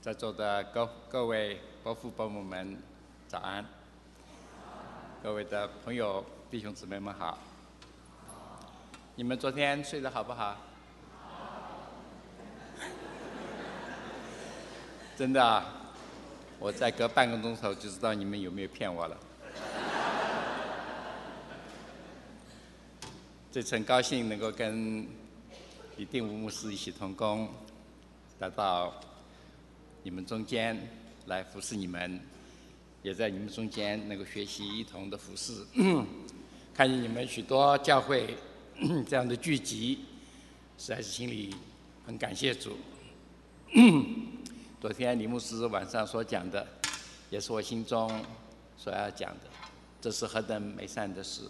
在座的各位伯父伯母们，早安！各位的朋友、弟兄姊妹们好！你们昨天睡得好不好？真的啊，我再隔半个钟头就知道你们有没有骗我了。这次很高兴能够跟李定武牧师一起同工，来到你们中间来服侍你们，也在你们中间能够学习一同的服侍。看见你们许多教会这样的聚集，实在是心里很感谢主。昨天李牧师晚上所讲的，也是我心中所要讲的，这是何等美善的事！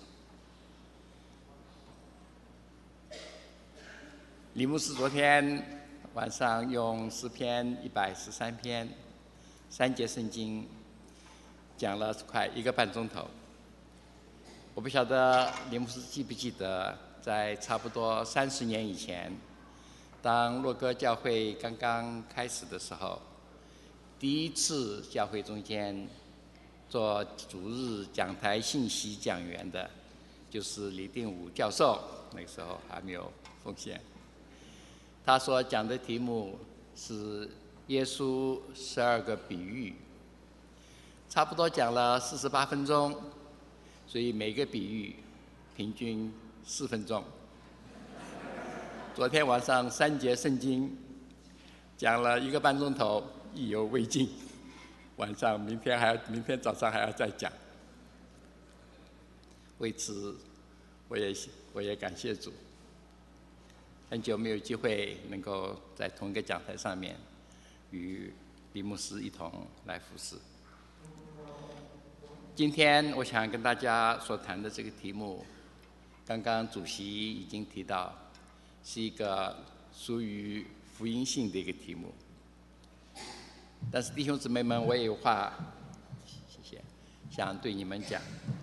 李牧师昨天晚上用诗篇113篇3节圣经讲了快1个半钟头。我不晓得李牧师记不记得，在差不多30年以前，当洛哥教会刚刚开始的时候，第一次教会中间做主日讲台信息讲员的，就是李定武教授，那个时候还没有奉献。他所讲的题目是耶稣12个比喻，差不多讲了48分钟，所以每个比喻平均4分钟。昨天晚上3节圣经讲了1个半钟头，意犹未尽。明天早上还要再讲。为此，我也感谢主。很久没有机会能够在同一个讲台上面与李牧师一同来服侍。今天我想跟大家所谈的这个题目，刚刚主席已经提到，是一个属于福音性的一个题目。但是弟兄姊妹们，我也有话，谢谢，想对你们讲。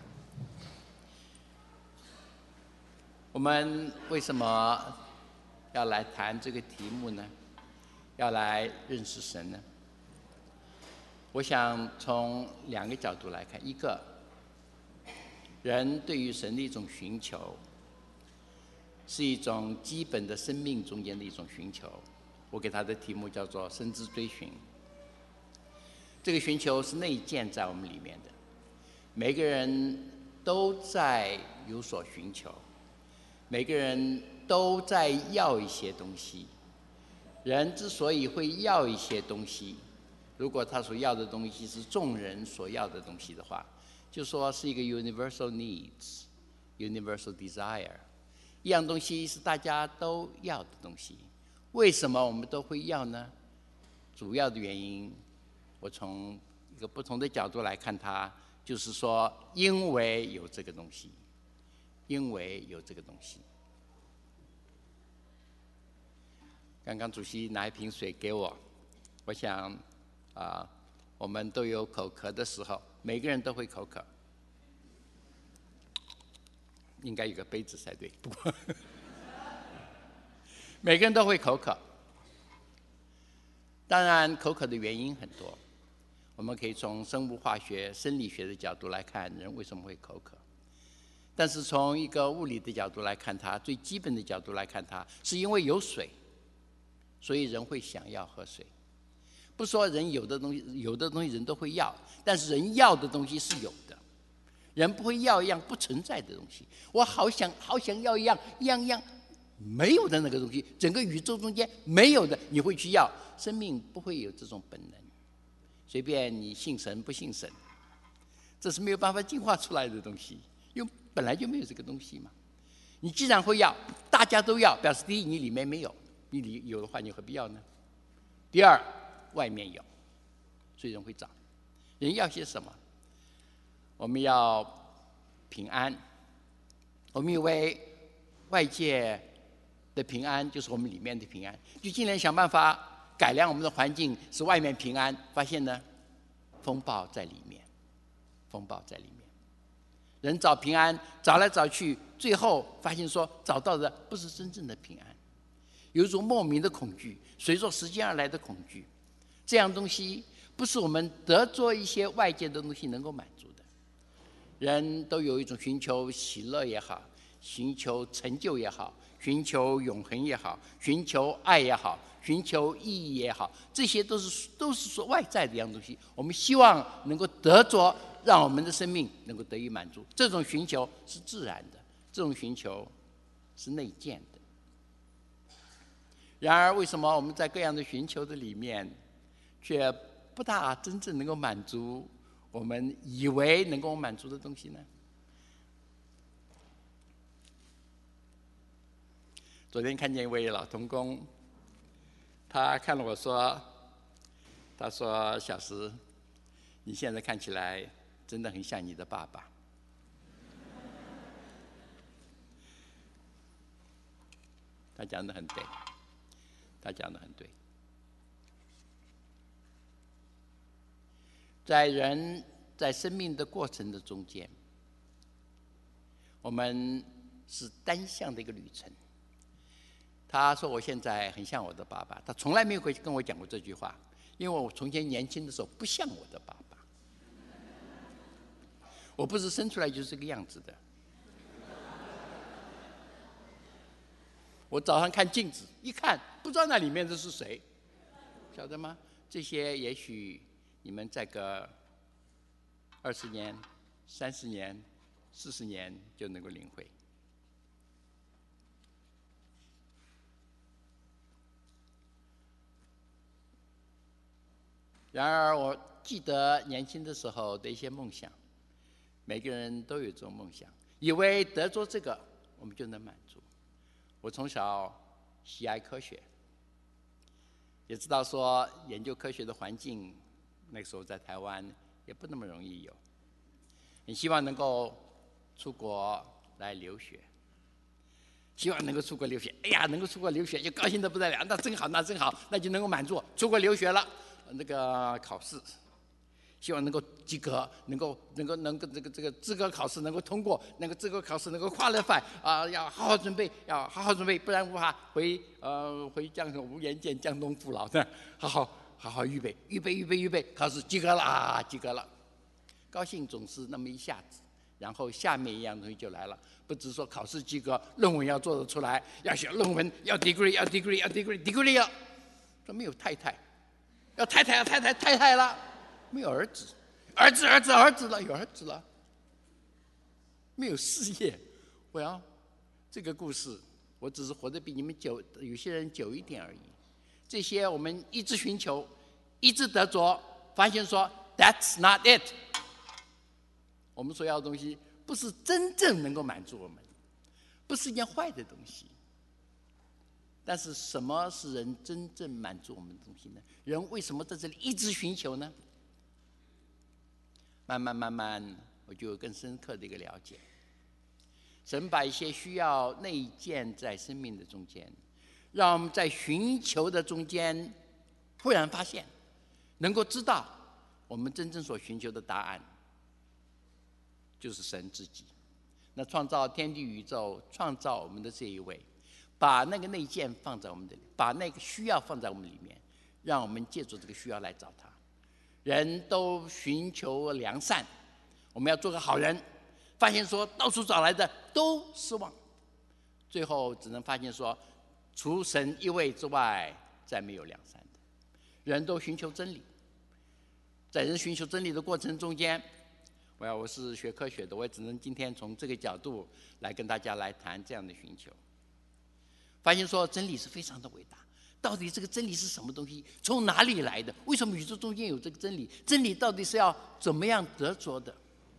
我们为什么要来谈这个题目呢？要来认识神呢？我想从2个角度来看。一个，人对于神的一种寻求，是一种基本的生命中间的一种寻求。我给他的题目叫做生之追寻。这个寻求是内建在我们里面的，每个人都在有所寻求，每个人都在要一些东西。人之所以会要一些东西，如果他所要的东西是众人所要的东西的话，就说是一个 universal needs、universal desire， 一样东西是大家都要的东西。为什么我们都会要呢？主要的原因，我从一个不同的角度来看它，就是说，因为有这个东西，因为有这个东西。刚刚主席拿一瓶水给我，我想我们都有口渴的时候，每个人都会口渴，应该有个杯子才对，不过每个人都会口渴。当然，口渴的原因很多，我们可以从生物化学、生理学的角度来看人为什么会口渴。但是从一个物理的角度来看它，最基本的角度来看它，是因为有水，所以人会想要喝水。不说人有的东西人都会要，但是人要的东西是有的，人不会要一样不存在的东西。我好想要一样没有的那个东西，整个宇宙中间没有的，你会去要。生命不会有这种本能，随便你信神不信神，这是没有办法进化出来的东西，因为本来就没有这个东西嘛。你既然会要，大家都要，表示第一你里面没有，你里有的话你何必要呢？第二，外面有，所以人会找。人要些什么？我们要平安。我们以为外界的平安就是我们里面的平安，就尽量想办法改良我们的环境，使外面平安。发现呢，风暴在里面，风暴在里面。人找平安，找来找去，最后发现说找到的不是真正的平安，有一种莫名的恐惧，随着时间而来的恐惧。 这样东西不是我们得着一些外界的东西能够满足的。人都有一种寻求喜乐也好，寻求成就也好，寻求永恒也好，寻求爱也好，寻求意义也好，这些都是说外在的一样东西。我们希望能够得着，让我们的生命能够得以满足。这种寻求是自然的，这种寻求是内建的。然而，为什么我们在各样的寻求的里面，却不大真正能够满足我们以为能够满足的东西呢？昨天看见一位老同工，他看了我说：“他说小石，你现在看起来真的很像你的爸爸。”他讲得很对，他讲得很对。在人在生命的过程的中间，我们是单向的一个旅程。他说我现在很像我的爸爸，他从来没有跟我讲过这句话，因为我从前年轻的时候不像我的爸爸，我不是生出来就是这个样子的。我早上看镜子，一看不知道那里面的是谁，晓得吗？这些也许你们再个20年、30年、40年就能够领会。然而，我记得年轻的时候的一些梦想，每个人都有这种梦想，以为得着这个我们就能满足。我从小喜爱科学，也知道说研究科学的环境，那个时候在台湾也不那么容易有。很希望能够出国来留学，希望能够出国留学。哎呀，能够出国留学就高兴得不得了，那真好，那真好，那就能够满足出国留学了。那个考试，希望能够及格，能够这个资格考试能够通过，那个资格考试能够qualify啊，要好好准备，要好好准备，不然无法回无颜见江东父老的，好好预备，考试及格了啊，及格了，高兴总是那么一下子，然后下面一样东西就来了，不只说考试及格，论文要做得出来，要写论文，要 degree 了，说没有太太。要太太了，没有儿子了，有儿子了，没有事业。这个故事，我只是活得比你们久，有些人久一点而已。这些我们一直寻求，一直得着，发现说 That's not it。我们所要的东西不是真正能够满足我们，不是一件坏的东西。但是什么是人真正满足我们的东西呢？人为什么在这里一直寻求呢？慢慢，我就有更深刻的一个了解。神把一些需要内建在生命的中间，让我们在寻求的中间，忽然发现，能够知道我们真正所寻求的答案，就是神自己。那创造天地宇宙、创造我们的这一位，把那个内建放在我们这里，把那个需要放在我们里面，让我们借助这个需要来找他。人都寻求良善，我们要做个好人，发现说到处找来的都失望，最后只能发现说，除神一位之外，再没有良善的。人都寻求真理，在人寻求真理的过程中间，我是学科学的，我也只能今天从这个角度来跟大家来谈这样的寻求。发现说真理是非常的伟大，到底这个真理是什么东西？从哪里来的？为什么宇宙中间有这个真理？真理到底是要怎么样得着的？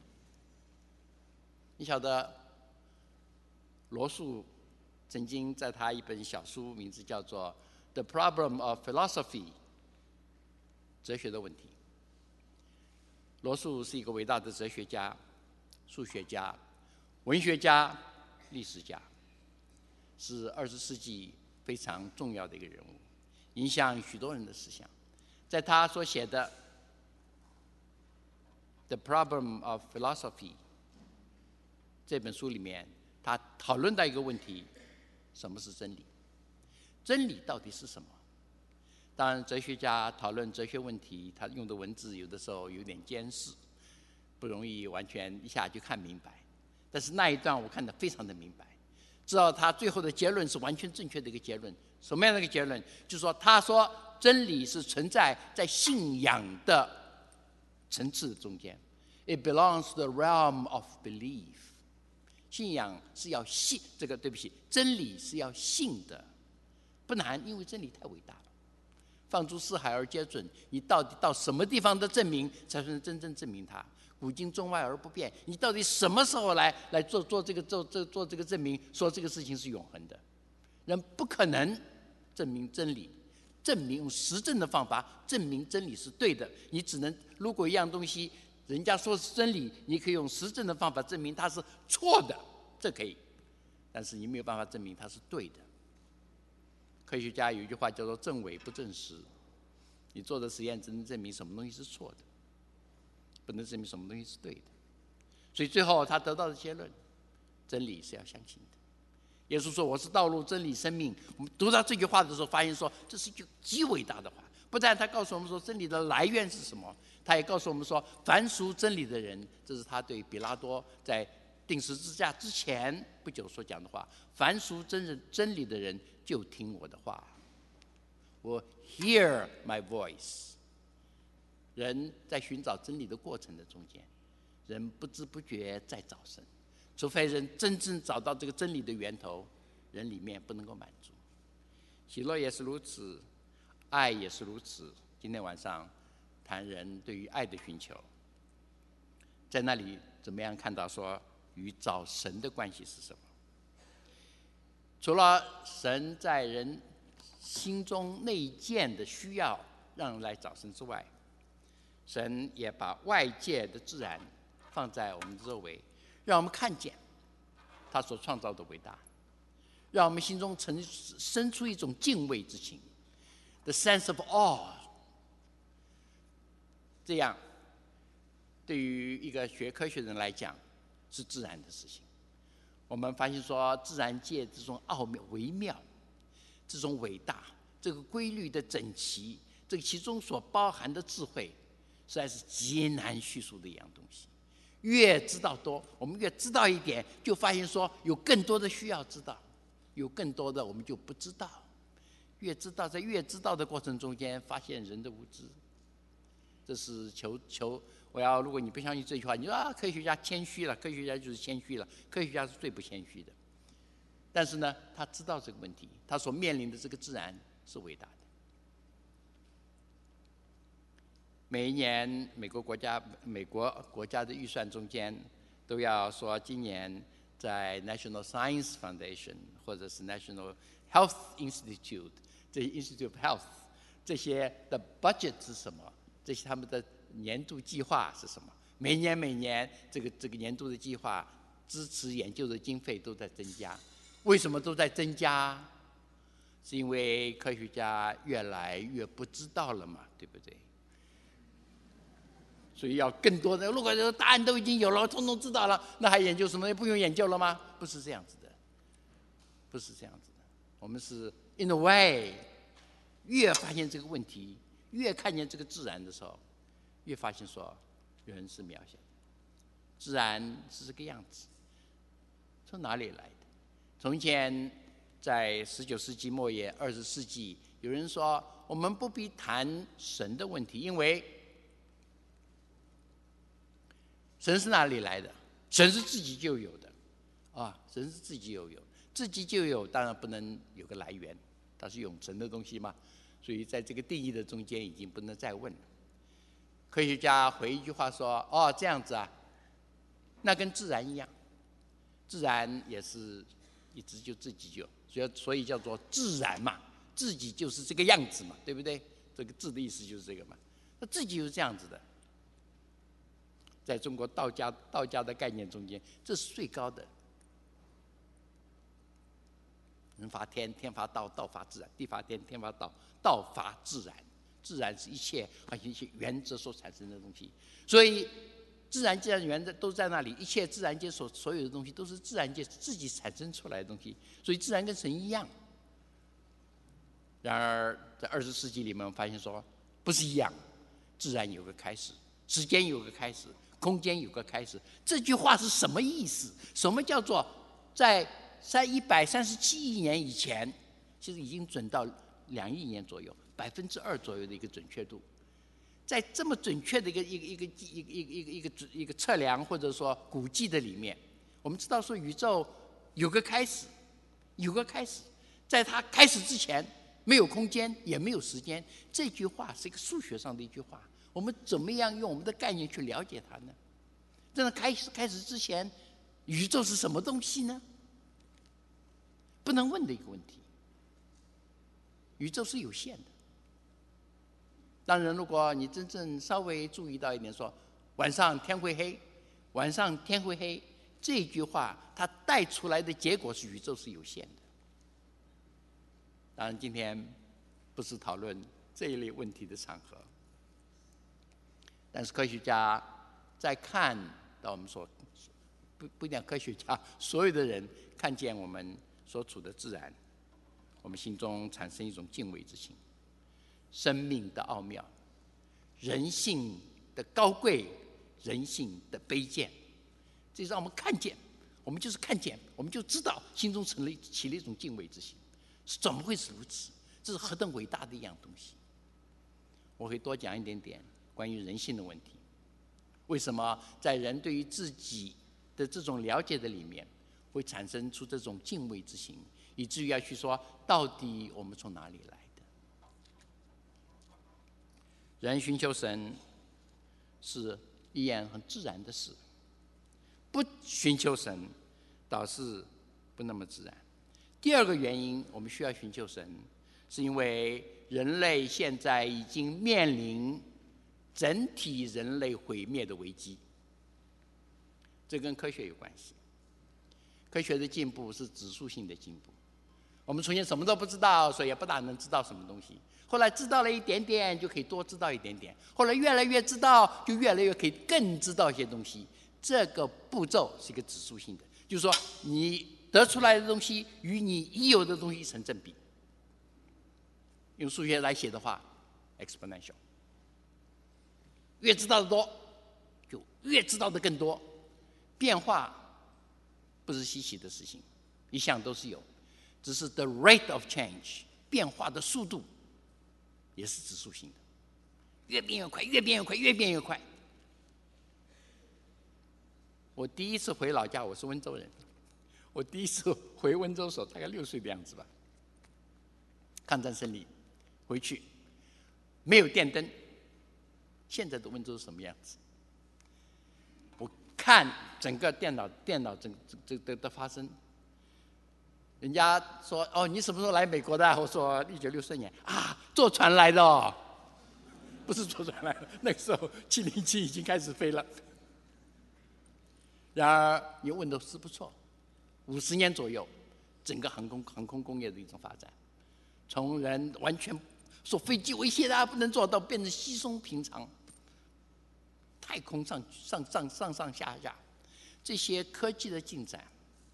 你晓得，罗素曾经在他一本小书，名字叫做《The Problem of Philosophy》，哲学的问题。罗素是一个伟大的哲学家、数学家、文学家、历史家。是20世纪非常重要的一个人物，影响许多人的思想。在他所写的《The Problem of Philosophy》这本书里面，他讨论到一个问题：什么是真理？真理到底是什么？ 当然，哲学家讨论哲学问题，他用的文字有的时候有点艰涩，不容易完全一下就看明白。但是那一段我看得非常的明白，知道他最后的结论是完全正确的一个结论。什么样的一个结论？就是说，他说真理是存在在信仰的层次中间 ，it belongs to the realm of belief。信仰是要信，对不起，真理是要信的，不难，因为真理太伟大了。放诸四海而皆准，你到底到什么地方的证明才算真正证明它？古今中外而不变，你到底什么时候来做这个证明，说这个事情是永恒的？人不可能证明真理，用实证的方法证明真理是对的。你只能，如果一样东西人家说是真理，你可以用实证的方法证明它是错的，这可以，但是你没有办法证明它是对的。科学家有一句话叫做证伪不证实，你做的实验只能证明什么东西是错的，不能证明什么东西是对的。所以最后他得到的结论，真理是要相信的。耶稣说：“我是道路、真理、生命。”我们读到这句话的时候，发现说这是一句极伟大的话。不但他告诉我们说真理的来源是什么，他也告诉我们说，凡属真理的人，这是他对比拉多在钉十字架之前不久所讲的话：凡属真理的人，就听我的话。我 hear my voice。人在寻找真理的过程的中间，人不知不觉在找神。除非人真正找到这个真理的源头，人里面不能够满足。喜乐也是如此，爱也是如此。今天晚上谈人对于爱的寻求，在那里怎么样看到说与找神的关系是什么？除了神在人心中内建的需要让人来找神之外，神也把外界的自然放在我们周围，让我们看见他所创造的伟大，让我们心中生出一种敬畏之情 ，the sense of awe。这样，对于一个学科学人来讲，是自然的事情。我们发现说，自然界这种奥妙、微妙，这种伟大，这个规律的整齐，这个其中所包含的智慧，实在是极难叙述的一样东西。越知道多，我们越知道一点，就发现说有更多的需要知道，有更多的我们就不知道。越知道，在越知道的过程中间，发现人的无知。这是如果你不相信这句话，你说啊，科学家谦虚了，科学家就是谦虚了，科学家是最不谦虚的。但是呢，他知道这个问题，他所面临的这个自然是伟大的。每一年，美国国家的预算中间都要说，今年在 National Science Foundation 或者是 National Health Institute 这些 Institute of Health 这些的 budget 是什么？这些他们的年度计划是什么？每年这个年度的计划支持研究的经费都在增加。为什么都在增加？是因为科学家越来越不知道了嘛，对不对？所以要更多的，如果答案都已经有了，统统知道了，那还研究什么？不用研究了吗？不是这样子的，不是这样子的。我们是 in a way， 越发现这个问题，越看见这个自然的时候，越发现说人是渺小的，自然是这个样子。从哪里来的？从前在19世纪末叶、20世纪，有人说我们不必谈神的问题，因为神是哪里来的？神是自己就有的，神是自己就有，自己就有，当然不能有个来源，它是永存的东西嘛。所以在这个定义的中间，已经不能再问了。科学家回一句话说：“这样子啊，那跟自然一样，自然也是一直就自己就，所以叫做自然嘛，自己就是这个样子嘛，对不对？这个字的意思就是这个嘛，那自己就是这样子的。”在中国道家的概念中间，这是最高的。人法天，天法道，道法自然；地法天，天法道，道法自然。自然是一切原则所产生的东西。所以，自然界的原则都在那里，一切自然界所有的东西都是自然界自己产生出来的东西。所以，自然跟神一样。 然而在20世纪里面，我们发现说不是一样，自然有个开始，时间有个开始，空间有个开始。这句话是什么意思？什么叫做在137亿年以前，其实已经准到2亿年左右，2%左右的一个准确度。在这么准确的一个测量或者说估计的里面，我们知道说宇宙有个开始，有个开始，在它开始之前，没有空间也没有时间。这句话是一个数学上的一句话，我们怎么样用我们的概念去了解它呢？在开始之前，宇宙是什么东西呢？不能问的一个问题。宇宙是有限的。当然，如果你真正稍微注意到一点，说晚上天会黑，晚上天会黑，这句话它带出来的结果是宇宙是有限的。当然，今天不是讨论这一类问题的场合，但是科学家在看到我们所不讲科学家，所有的人看见我们所处的自然，我们心中产生一种敬畏之心。生命的奥妙，人性的高贵，人性的卑贱，这让我们看见，我们就是看见，我们就知道，心中起了一种敬畏之心。是怎么会是如此？这是何等伟大的一样东西！我会多讲一点点关于人性的问题。为什么在人对于自己的这种了解的里面，会产生出这种敬畏之心，以至于要去说，到底我们从哪里来的？人寻求神是一件很自然的事，不寻求神倒是不那么自然。第二个原因，我们需要寻求神，是因为人类现在已经面临整体人类毁灭的危机。这跟科学有关系。科学的进步是指数性的进步。我们从前什么都不知道，所以也不大能知道什么东西。后来知道了一点点，就可以多知道一点点。后来越来越知道，就越来越可以更知道一些东西。这个步骤是一个指数性的，就是说你得出来的东西与你已有的东西成正比。用数学来写的话 ，exponential。越知道的多，就越知道的更多。变化不是稀奇的事情，一向都是有，只是 the rate of change 变化的速度也是指数性的，越变越快，越变越快，越变越快。我第一次回老家，我是温州人。我第一次回温州的时候，大概6岁的样子吧。抗战胜利，回去没有电灯，现在的温州是什么样子？我看整个电脑的发生。人家说：“哦，你什么时候来美国的？”我说：“1964年啊，坐船来的哦，不是坐船来的。那个时候707已经开始飞了。”然而，你问的是不错，50年左右，整个航空工业的一种发展，从人完全说飞机危险的不能做到变成稀松平常，太空上下，这些科技的进展，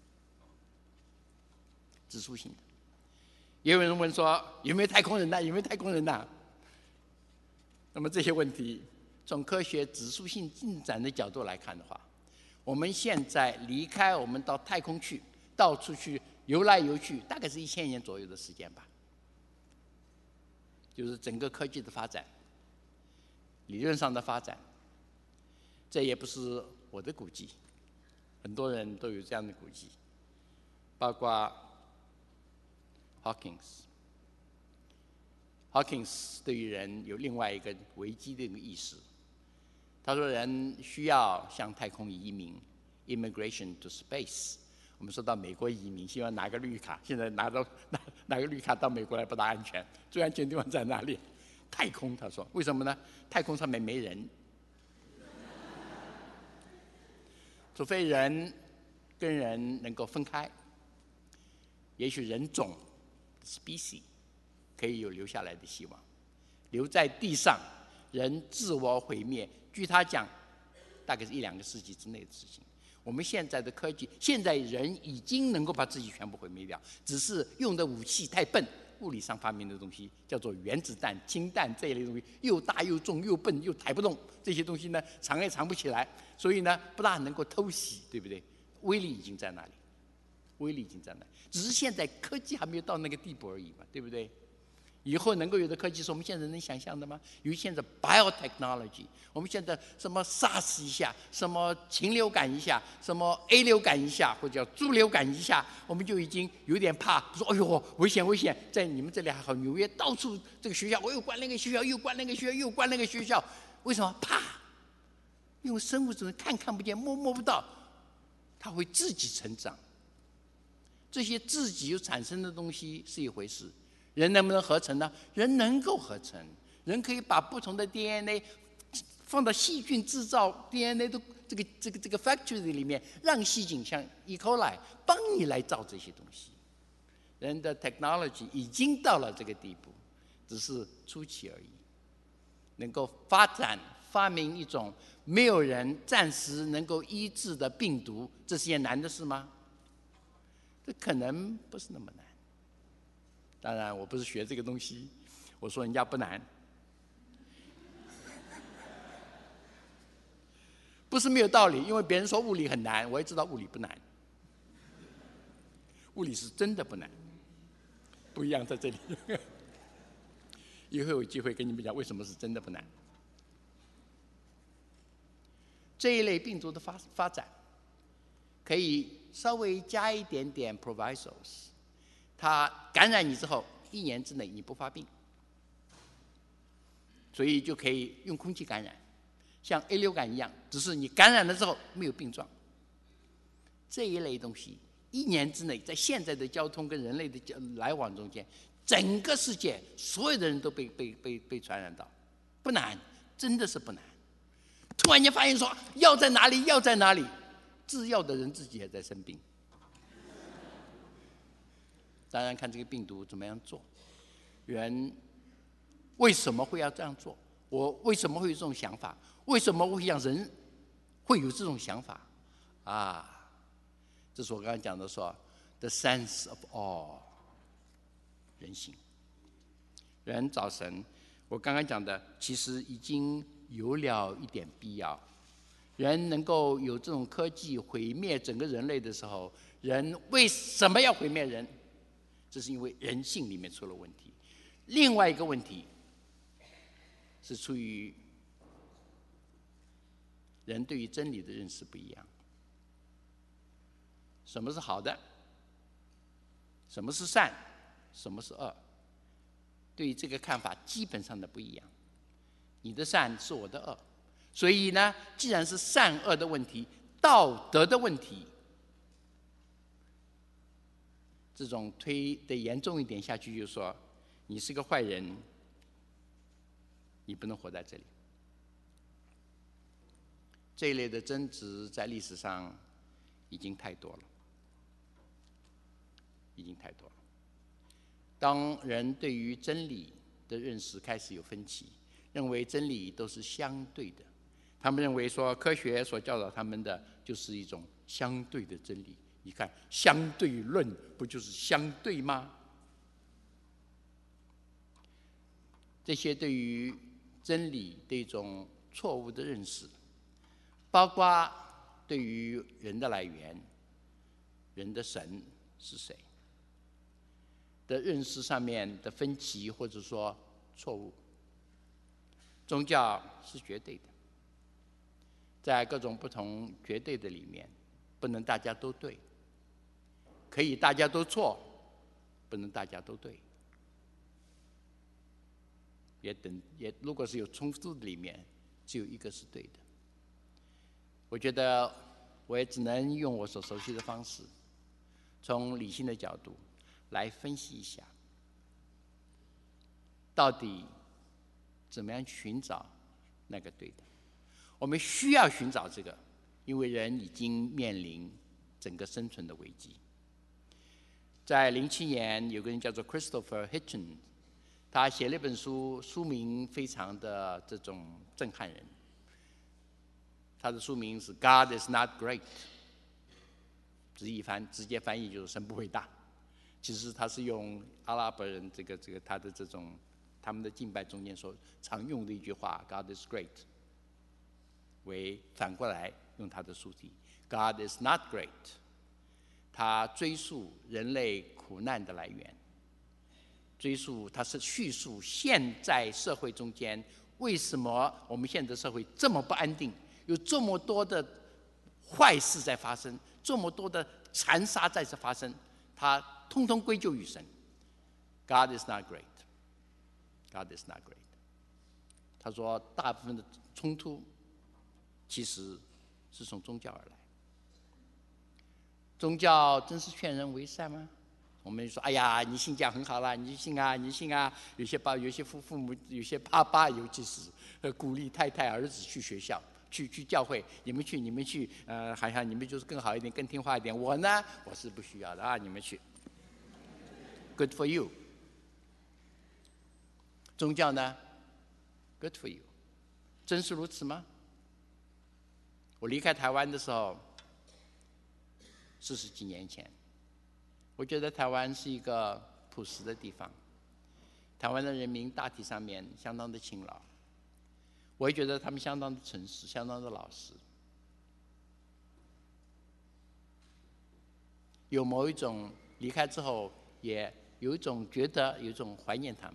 指数性的。也有人问说，有没有太空人呢？有没有太空人呢？那么这些问题，从科学指数性进展的角度来看的话，我们现在离开我们到太空去，到处去游来游去，大概是1000年左右的时间吧。就是整个科技的发展，理论上的发展，这也不是我的估计，很多人都有这样的估计，包括 Hawkins 对于人有另外一个危机的一个意识。他说，人需要向太空移民 ，immigration to space。我们说到美国移民，希望拿个绿卡，现在拿个绿卡到美国来不大安全，最安全的地方在哪里？太空，他说，为什么呢？太空上面没人，除非人跟人能够分开，也许人种 species 可以有留下来的希望。留在地上，人自我毁灭，据他讲，大概是1-2个世纪之内的事情。我们现在的科技，现在人已经能够把自己全部毁灭掉，只是用的武器太笨， 物理上发明的东西，叫做原子弹、氢弹这一类东西，又大又重又笨又抬不动，这些东西呢藏也藏不起来，所以呢不大能够偷袭，对不对？威力已经在那里，威力已经在那里，只是现在科技还没有到那个地步而已嘛，对不对？以后能够有的科技是我们现在能想象的吗？由于现在 biotechnology， 我们现在什么 SARS 一下，什么禽流感一下，什么 A 流感一下，或者叫猪流感一下，我们就已经有点怕，说哎呦危险危险！在你们这里还好，纽约到处这个学校，我又关那个学校，又关那个学校，又关那个学校，为什么怕？因为生物只能看不见，摸不到，它会自己成长。这些自己有产生的东西是一回事。人能不能合成呢？人能够合成，人可以把不同的 DNA 放到细菌制造 DNA 的这个 factory 里面，让细菌像 E. coli 帮你来造这些东西。人的 technology 已经到了这个地步，只是初期而已。能够发明一种没有人暂时能够医治的病毒，这是件难的事吗？这可能不是那么难。当然，我不是学这个东西，我说人家不难，不是没有道理。因为别人说物理很难，我也知道物理不难，物理是真的不难，不一样在这里。以后有机会跟你们讲为什么是真的不难。这一类病毒的发展，可以稍微加一点点 provisos。它感染你之后，1年之内你不发病，所以就可以用空气感染，像 A 流感一样，只是你感染了之后没有病状。这一类东西，1年之内，在现在的交通跟人类的来往中间，整个世界所有的人都被传染到，不难，真的是不难。突然间发现说药在哪里，药在哪里，制药的人自己也在生病。当然看这个病毒怎么样做，人为什么会要这样做？我为什么会有这种想法？为什么会让人会有这种想法？啊，这是我刚才讲的说 ，the sense of awe， 人性。人找神，我刚刚讲的其实已经有了一点必要。人能够有这种科技毁灭整个人类的时候，人为什么要毁灭人？这是因为人性里面出了问题。另外一个问题是出于人对于真理的认识不一样。什么是好的？什么是善？什么是恶？对于这个看法基本上的不一样。你的善是我的恶，所以呢，既然是善恶的问题，道德的问题，这种推得严重一点下去，就是说你是个坏人，你不能活在这里。这一类的争执在历史上已经太多了，已经太多了。当人对于真理的认识开始有分歧，认为真理都是相对的，他们认为说科学所教导他们的就是一种相对的真理。你看，相对论不就是相对吗？这些对于真理的一种错误的认识，包括对于人的来源、人的神是谁的认识上面的分歧，或者说错误。宗教是绝对的，在各种不同绝对的里面，不能大家都对。可以大家都错，不能大家都对。如果是有冲突的里面，只有一个是对的。我觉得我也只能用我所熟悉的方式，从理性的角度来分析一下，到底怎么样寻找那个对的。我们需要寻找这个，因为人已经面临整个生存的危机。在07年，有个人叫做 Christopher Hitchens， 他写了一本书，书名非常的这种震撼人。他的书名是 God is not great， 直接翻译就是神不伟大。 其实他是用阿拉伯人这个他的这种他们的敬拜中间所常用的一句话 "God is great" 为反过来用他的属体 "God is not great"， 他追溯人类苦难的来源，他是叙述现在社会中间为什么我们现在社会这么不安定，有这么多的坏事在发生，这么多的残杀在这发生，他通通归咎于神。God is not great. God is not great. 他说，大部分的冲突其实是从宗教而来。宗教真是劝人为善吗？我们说，哎呀，你信教很好啦，你信啊，你信啊。有些父母，有些爸爸，尤其是鼓励太太儿子去学校。去教会，你们去，好像你们就是更好一点，更听话一点。我呢，我是不需要的啊，你们去。Good for you。宗教呢 ？Good for you。真是如此吗？我离开台湾的时候，40几年前，我觉得台湾是一个朴实的地方，台湾的人民大体上面相当的勤劳。我也觉得他们相当的诚实，相当的老实，有某一种离开之后，也有一种觉得有一种怀念他们。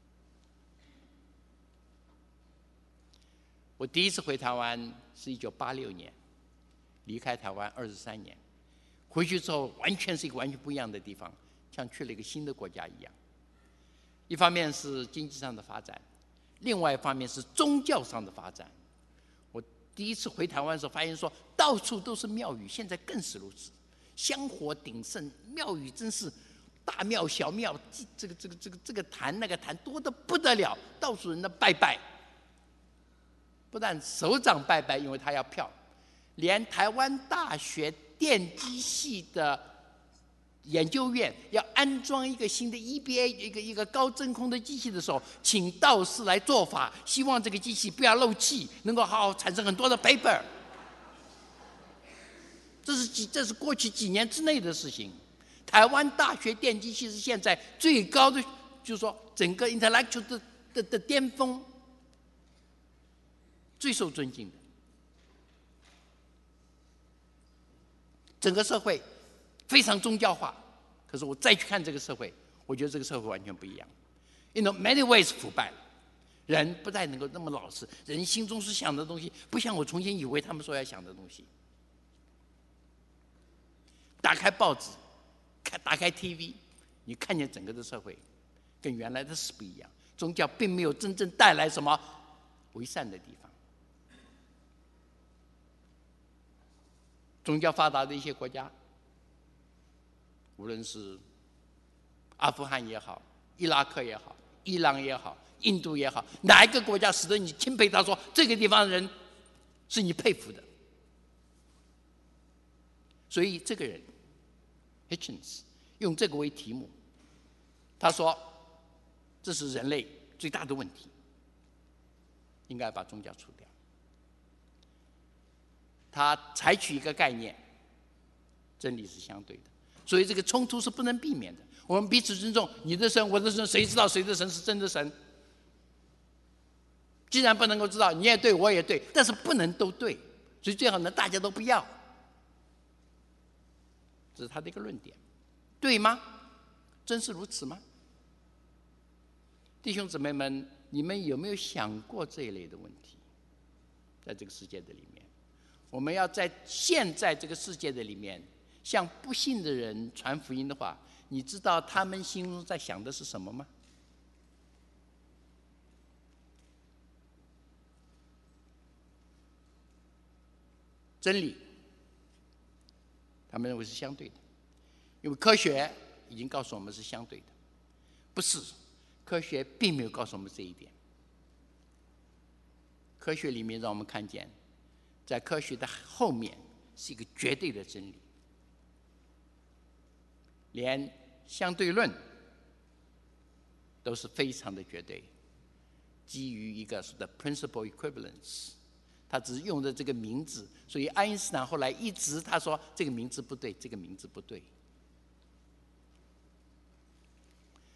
我第一次回台湾是1986年，离开台湾23年，回去之后完全是一个完全不一样的地方，像去了一个新的国家一样。一方面是经济上的发展。另外一方面是宗教上的发展。我第一次回台湾的时候，发现说到处都是庙宇，现在更是如此，香火鼎盛，庙宇真是大庙小庙，这个坛那个坛多得不得了，到处人的拜拜。不但首长拜拜，因为他要票，连台湾大学电机系的研究院要安装一个新的 EBA 一个高真空的机器的时候，请道士来做法，希望这个机器不要漏气，能够好好产生很多的 paper。这是过去几年之内的事情。台湾大学电机系是现在最高的，就是说整个 intellectual 的巅峰，最受尊敬的。整个社会非常宗教化，可是我再去看这个社会，我觉得这个社会完全不一样。In many ways 腐败了，人不再能够那么老实，人心中所想的东西，不像我从前以为他们说要想的东西。打开报纸，打开 TV， 你看见整个的社会跟原来的是不一样。宗教并没有真正带来什么为善的地方。宗教发达的一些国家，无论是阿富汗也好，伊拉克也好，伊朗也好，印度也好，哪一个国家使得你钦佩他说这个地方的人是你佩服的？所以这个人 Hitchens 用这个为题目，他说这是人类最大的问题，应该把宗教除掉。他采取一个概念，真理是相对的，所以这个冲突是不能避免的。我们彼此尊重，你的神，我的神，谁知道谁的神是真的神？既然不能够知道，你也对，我也对，但是不能都对，所以最好呢，大家都不要。这是他的一个论点，对吗？真是如此吗？弟兄姊妹们，你们有没有想过这一类的问题？在这个世界的里面，我们要在现在这个世界的里面，向不信的人传福音的话，你知道他们心中在想的是什么吗？真理，他们认为是相对的，因为科学已经告诉我们是相对的，不是，科学并没有告诉我们这一点。科学里面让我们看见，在科学的后面是一个绝对的真理，连相对论都是非常的绝对，基于一个的 principle equivalence。他只是用的这个名字，所以爱因斯坦后来一直他说这个名字不对，这个名字不对。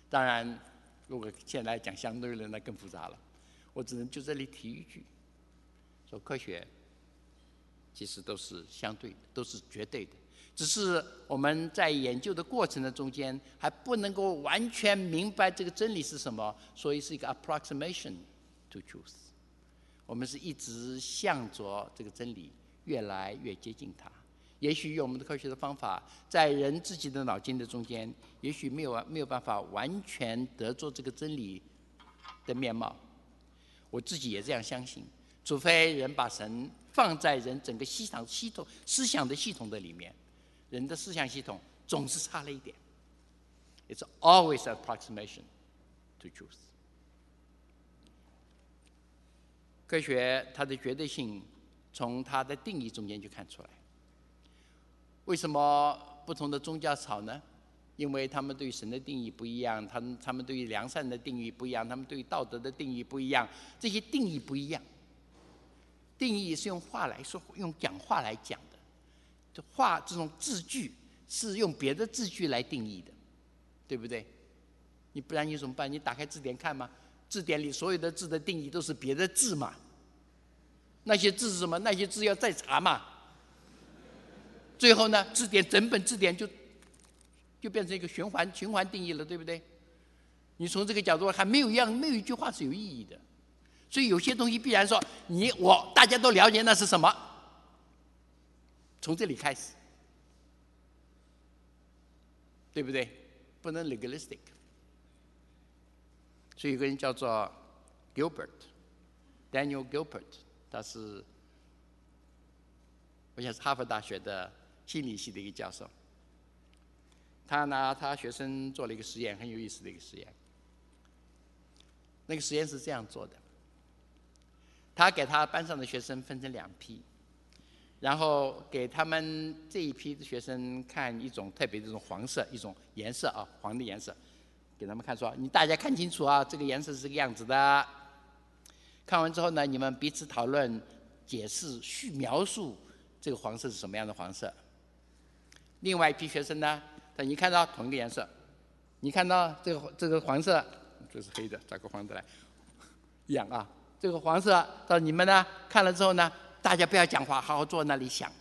当然，如果现在讲相对论，那更复杂了。我只能就这里提一句，说科学其实都是相对的，都是绝对的，只是我们在研究的过程的中间还不能够完全明白这个真理是什么，所以是一个 approximation to truth。我们是一直向着这个真理越来越接近它。也许用我们的科学的方法，在人自己的脑筋的中间，也许没有办法完全得着这个真理的面貌。我自己也这样相信，除非人把神放在人整个思想的系统的里面，人的思想系统总是差了一点。It's always an approximation to truth。科学它的绝对性，从它的定义中间就看出来。为什么不同的宗教吵呢？因为他们对于神的定义不一样，他们对于良善的定义不一样，他们对于道德的定义不一样，这些定义不一样。定义是用话来说，用讲话来讲的，这话这种字句是用别的字句来定义的，对不对？你不然你怎么办？你打开字典看嘛，字典里所有的字的定义都是别的字嘛。那些字是什么？那些字要再查嘛。最后呢，整本字典就变成一个循环定义了，对不对？你从这个角度看，没有一句话是有意义的。所以有些东西必然说大家都了解那是什么，从这里开始，对不对？不能 legalistic。所以有个人叫做 Daniel Gilbert， 他是我想是哈佛大学的心理系的一个教授。他拿他学生做了一个实验，很有意思的一个实验。那个实验是这样做的：他给他班上的学生分成2批，然后给他们这一批的学生看一种特别的这种黄色，一种颜色啊，黄的颜色，给他们看说：“你大家看清楚啊，这个颜色是这个样子的。”看完之后呢，你们彼此讨论、解释、描述这个黄色是什么样的黄色。另外一批学生呢，你看到同一个颜色，你看到这个黄色，这是黑的，找个黄的来，一样啊。这个黄色到你们呢看了之后呢，大家不要讲话，好好坐那里想。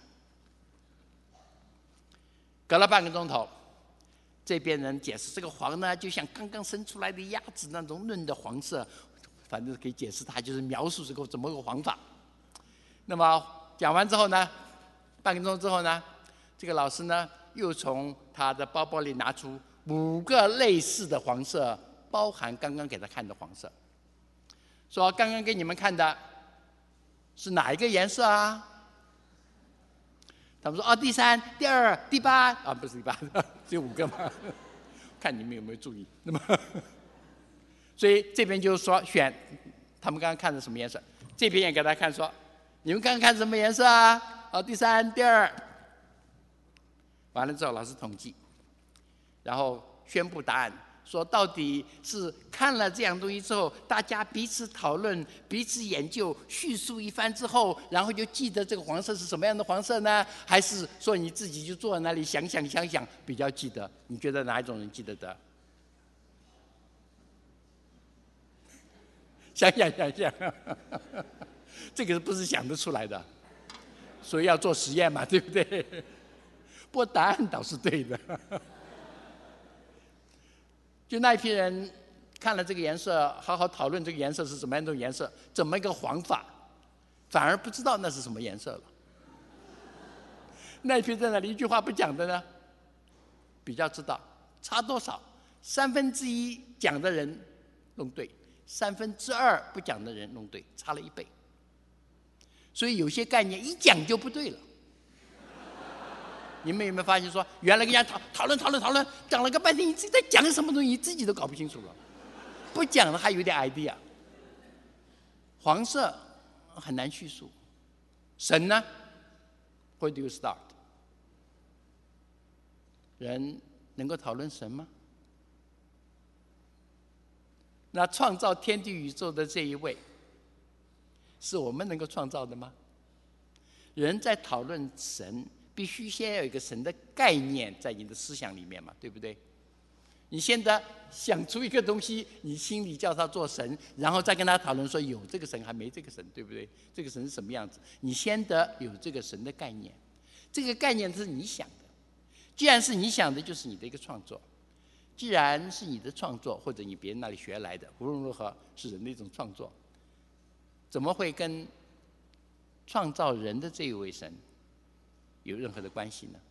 隔了半个钟头，这边人解释这个黄呢，就像刚刚生出来的鸭子那种嫩的黄色，反正可以解释它，就是描述这个怎么个黄法。那么讲完之后呢，半个钟之后呢，这个老师呢又从他的包包里拿出5个类似的黄色，包含刚刚给他看的黄色，说刚刚给你们看的是哪一个颜色啊？他们说第3、第2、第8啊，不是第8，只有5个嘛。看你们有没有注意。那么，所以这边就是说选他们刚刚看的什么颜色，这边也给他看说，你们刚刚看什么颜色啊？第3、第2。完了之后，老师统计，然后宣布答案，说到底是看了这样东西之后，大家彼此讨论、彼此研究、叙述一番之后，然后就记得这个黄色是什么样的黄色呢？还是说你自己就坐在那里想比较记得？你觉得哪一种人记得的？想，这个不是想得出来的，所以要做实验嘛，对不对？不过答案倒是对的。就那一批人看了这个颜色，好好讨论这个颜色是什么样的颜色，怎么一个黄法，反而不知道那是什么颜色了。那一批在那里一句话不讲的呢，比较知道，差多少？1/3讲的人弄对，2/3不讲的人弄对，差了1倍。所以有些概念一讲就不对了。你们有没有发现说，原来跟人家讨论，讲了个半天，你自己在讲什么东西，你自己都搞不清楚了。不讲了还有点 idea。黄色很难叙述，神呢 ？Where do you start？ 人能够讨论神吗？那创造天地宇宙的这一位，是我们能够创造的吗？人在讨论神，必须先有一个神的概念在你的思想里面嘛，对不对？ 你先得想出一个东西，你心里叫他做神，然后再跟他讨论说有这个神还没这个神，对不对？这个神是什么样子？你先得有这个神的概念，这个概念是你想的。既然是你想的，就是你的一个创作。既然是你的创作，或者你别人那里学来的，无论如何是人的一种创作，怎么会跟创造人的这一位神有任何的关系呢？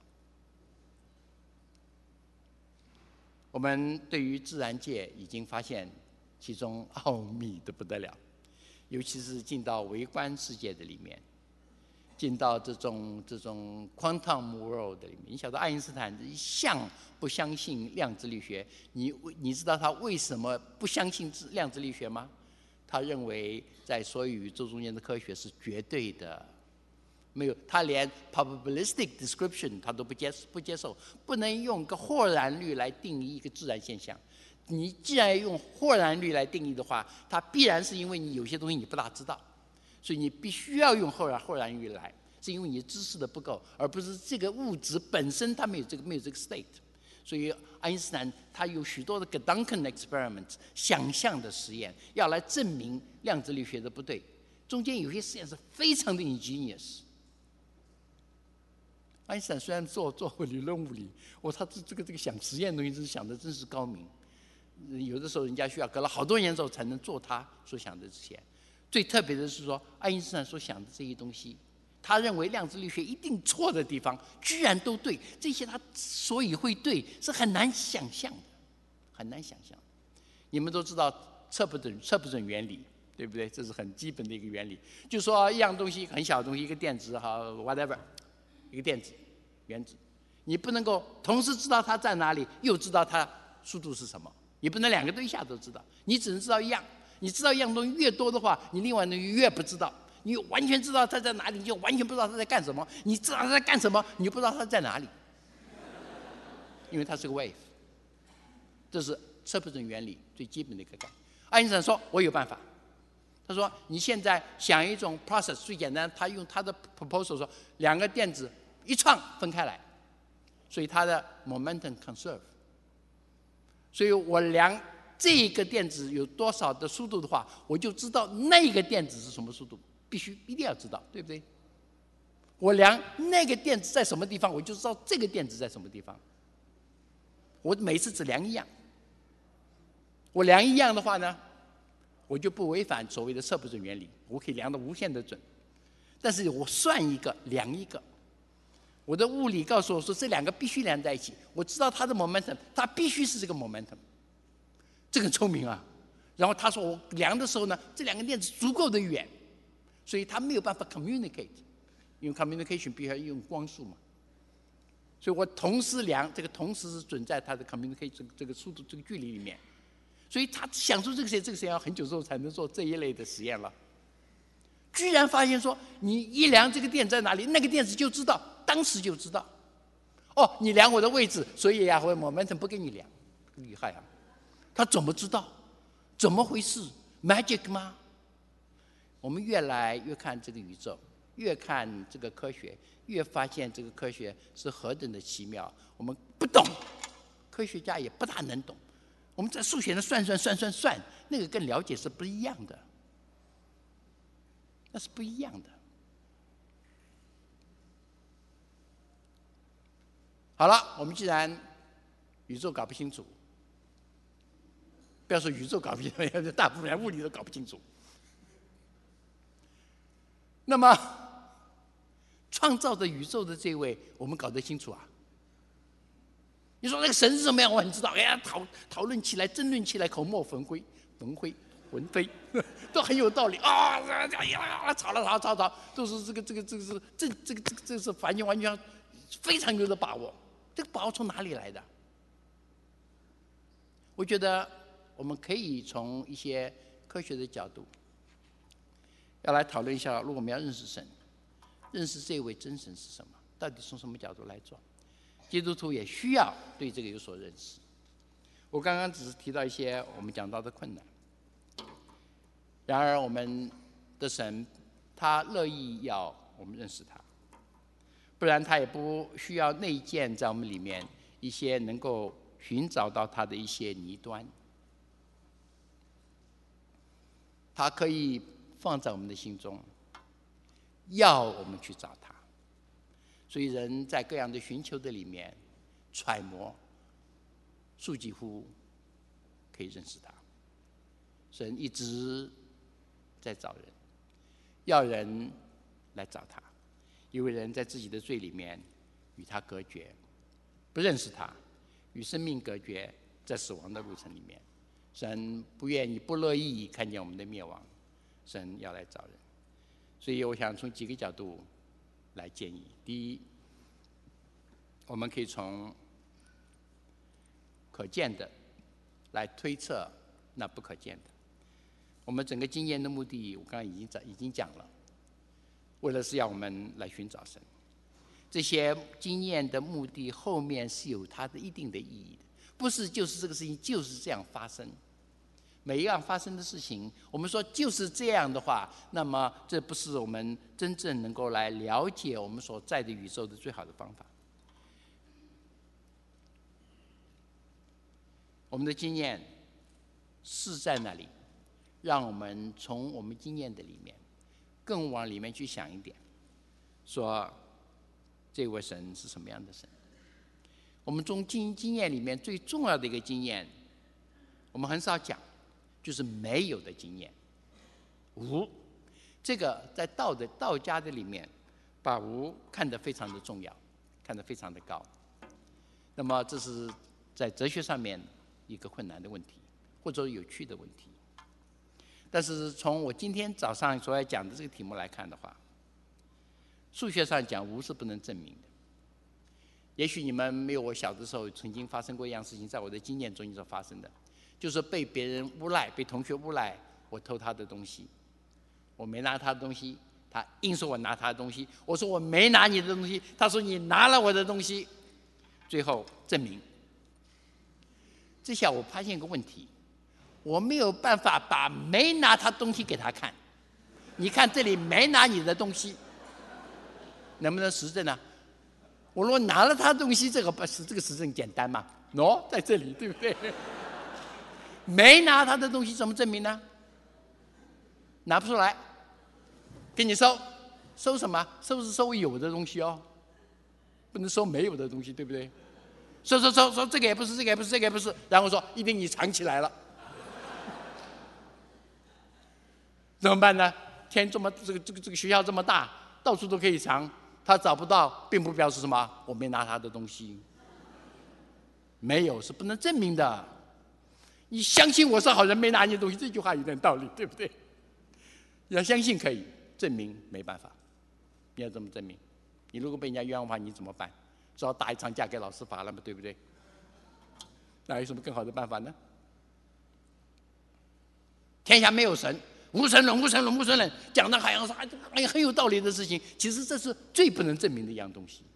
我们对于自然界已经发现其中奥秘的不得了，尤其是进到微观世界的里面，进到这种 quantum world 的里面。你晓得爱因斯坦一向不相信量子力学，你知道他为什么不相信量子力学吗？他认为在所有宇宙中间的科学是绝对的，没有，他连 probabilistic description 他都不接受，不能用个或然率来定义一个自然现象。你既然用或然率来定义的话，它必然是因为你有些东西你不大知道，所以你必须要用或然率来，是因为你知识的不够，而不是这个物质本身它没有这个 state。所以爱因斯坦他有许多的 Gedanken experiments 想象的实验，要来证明量子力学的不对。中间有些实验是非常的 ingenious。爱因斯坦虽然做理论物理，他这个想实验的东西真是想的真是高明。有的时候人家需要隔了好多年之后才能做他所想的这些。最特别的是说，爱因斯坦所想的这些东西，他认为量子力学一定错的地方，居然都对。这些他所以会对，是很难想象的，很难想象。你们都知道测不准原理，对不对？这是很基本的一个原理。就说一样东西，很小的东西，一个电子哈 whatever， 一个电子原子，你不能够同时知道它在哪里，又知道它速度是什么。你不能两个都一下都知道，你只能知道一样。你知道一样东西越多的话，你另外东西越不知道。你完全知道它在哪里，你就完全不知道它在干什么。你知道它在干什么，你就不知道它在哪里，因为它是个 wave。这是测不准原理最基本的一个概念。爱因斯坦说：“我有办法。”他说：“你现在想一种 process， 最简单，他用他的 proposal 说，两个电子一创分开来，所以它的 momentum conserve。所以我量这个电子有多少的速度的话，我就知道那个电子是什么速度，一定要知道，对不对？我量那个电子在什么地方，我就知道这个电子在什么地方。我每次只量一样，我量一样的话呢，我就不违反所谓的测不准原理，我可以量得无限的准。但是我算一个，量一个。我的物理告诉我说，这两个必须连在一起。我知道它的 momentum， 它必须是这个 momentum， 这个很聪明啊。然后他说，我量的时候呢，这两个电子足够的远，所以它没有办法 communicate， 因为 communication 必须要用光速嘛。所以我同时量，这个同时是准在它的 communication 这个速度这个距离里面。所以他想出这个实验要很久之后才能做这一类的实验了。居然发现说，你一量这个电在哪里，那个电子就知道，当时就知道。哦，你量我的位置，所以呀，我 momentum 不给你量，厉害啊！他怎么知道？怎么回事 ？magic 吗？我们越来越看这个宇宙，越看这个科学，越发现这个科学是何等的奇妙。我们不懂，科学家也不大能懂。我们在数学上算，那个跟了解是不一样的，那是不一样的。好了，我们既然宇宙搞不清楚，不要说宇宙搞不清楚，大部分人物理都搞不清楚。那么，创造的宇宙的这位，我们搞得清楚啊？你说那个神是什么样，我很知道。哎呀，讨论起来、争论起来，口沫横飞，都很有道理啊！哎呀，吵，都是这是完全非常有的把握。这个把握从哪里来的？我觉得我们可以从一些科学的角度，要来讨论一下，如果我们要认识神，认识这位真神是什么，到底从什么角度来做？基督徒也需要对这个有所认识。我刚刚只是提到一些我们讲到的困难，然而我们的神，他乐意要我们认识他，不然他也不需要内建在我们里面一些能够寻找到它的一些倪端，它可以放在我们的心中，要我们去找它。所以人在各样的寻求的里面揣摩，数几乎可以认识它。神一直在找人，要人来找他，因为人在自己的罪里面与他隔绝，不认识他，与生命隔绝，在死亡的路程里面。神不愿意、不乐意看见我们的灭亡，神要来找人。所以我想从几个角度来建议。第一，我们可以从可见的来推测那不可见的。我们整个经验的目的，我刚刚已经讲了，为了是要我们来寻找神。这些经验的目的后面是有它的一定的意义的，不是就是这个事情就是这样发生。每一样发生的事情，我们说就是这样的话，那么这不是我们真正能够来了解我们所在的宇宙的最好的方法。我们的经验是在那里，让我们从我们经验的里面更往里面去想一点，说这位神是什么样的神。我们从经验里面最重要的一个经验，我们很少讲，就是没有的经验，无。这个在道家的里面，把无看得非常的重要，看得非常的高。那么这是在哲学上面一个困难的问题，或者有趣的问题。但是从我今天早上所要讲的这个题目来看的话，数学上讲无是不能证明的。也许你们没有我小的时候曾经发生过一样事情，在我的经验中所发生的，就是被别人诬赖，被同学诬赖我偷他的东西，我没拿他的东西，他硬说我拿他的东西，我说我没拿你的东西，他说你拿了我的东西，最后证明。这下我发现一个问题，我没有办法把没拿他东西给他看，你看这里没拿你的东西，能不能实证呢？我如果拿了他的东西，这个实证简单嘛？在这里，对不对？没拿他的东西怎么证明呢？拿不出来，给你收，收什么？收是收有的东西哦，不能收没有的东西，对不对？收这个也不是，这个也不是，这个也不是，然后说一定你藏起来了，怎么办呢？天这么这个学校这么大，到处都可以藏，他找不到，并不表示什么我没拿他的东西，没有是不能证明的。你相信我是好人，没拿你的东西，这句话有点道理，对不对？要相信可以，证明没办法。你要怎么证明？你如果被人家冤枉的话，你怎么办？只好打一场架给老师罚了嘛，对不对？那有什么更好的办法呢？天下没有神，无神论，无神论，无神论，讲的好像是很有道理的事情，其实这是最不能证明的一样东西。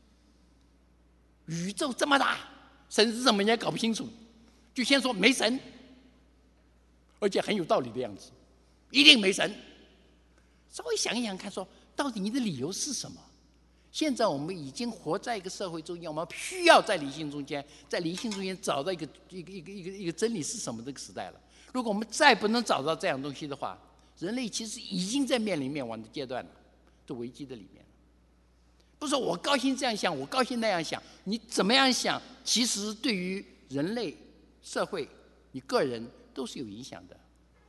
宇宙这么大，神是什么你也搞不清楚，就先说没神，而且很有道理的样子，一定没神。稍微想一想看，说到底你的理由是什么？现在我们已经活在一个社会中间，我们需要在理性中间找到一个真理是什么这个时代了。如果我们再不能找到这样东西的话，人类其实已经在面临灭亡的阶段了，这危机的里面。不是说我高兴这样想，我高兴那样想，你怎么样想，其实对于人类、社会、你个人都是有影响的。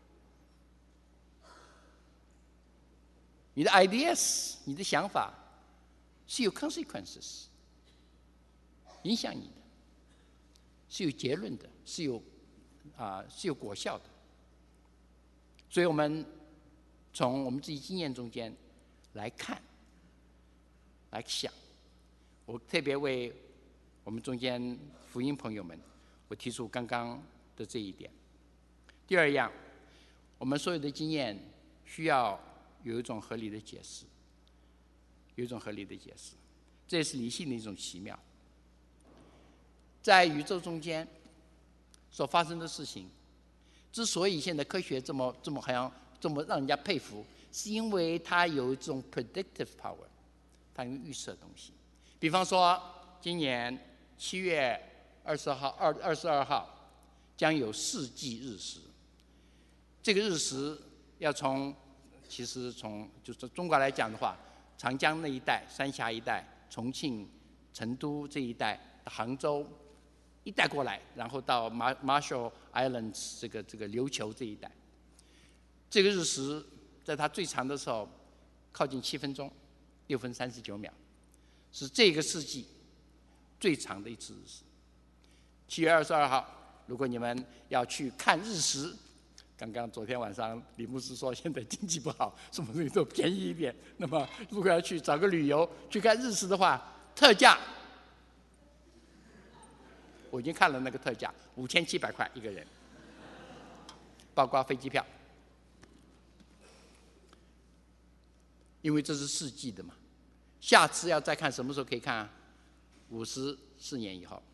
你的 ideas， 你的想法是有 consequences， 影响你的，是有结论的，是有果效的。所以我们从我们自己经验中间来看、来想。我特别为我们中间福音朋友们，我提出刚刚的这一点。第二样，我们所有的经验需要有一种合理的解释，有一种合理的解释，这也是理性的一种奇妙。在宇宙中间所发生的事情，之所以现在科学这么好像这么让人家佩服，是因为它有一种 predictive power， 它能预测东西。比方说，今年7月 22号将有世纪日食。这个日食要其实从就是中国来讲的话，长江那一带、三峡一带、重庆、成都这一带、杭州一带过来，然后到 Marshall Islands 这个琉球这一带。这个日食在它最长的时候靠近7分钟，6分39秒，是这个世纪最长的一次日食。7月22号，如果你们要去看日食，昨天晚上李牧师说现在经济不好，什么东西都便宜一点。那么如果要去找个旅游去看日食的话，特价，我已经看了那个特价，5700块一个人，包括飞机票。因为这是世纪的嘛，下次要再看什么时候可以看啊？54年以后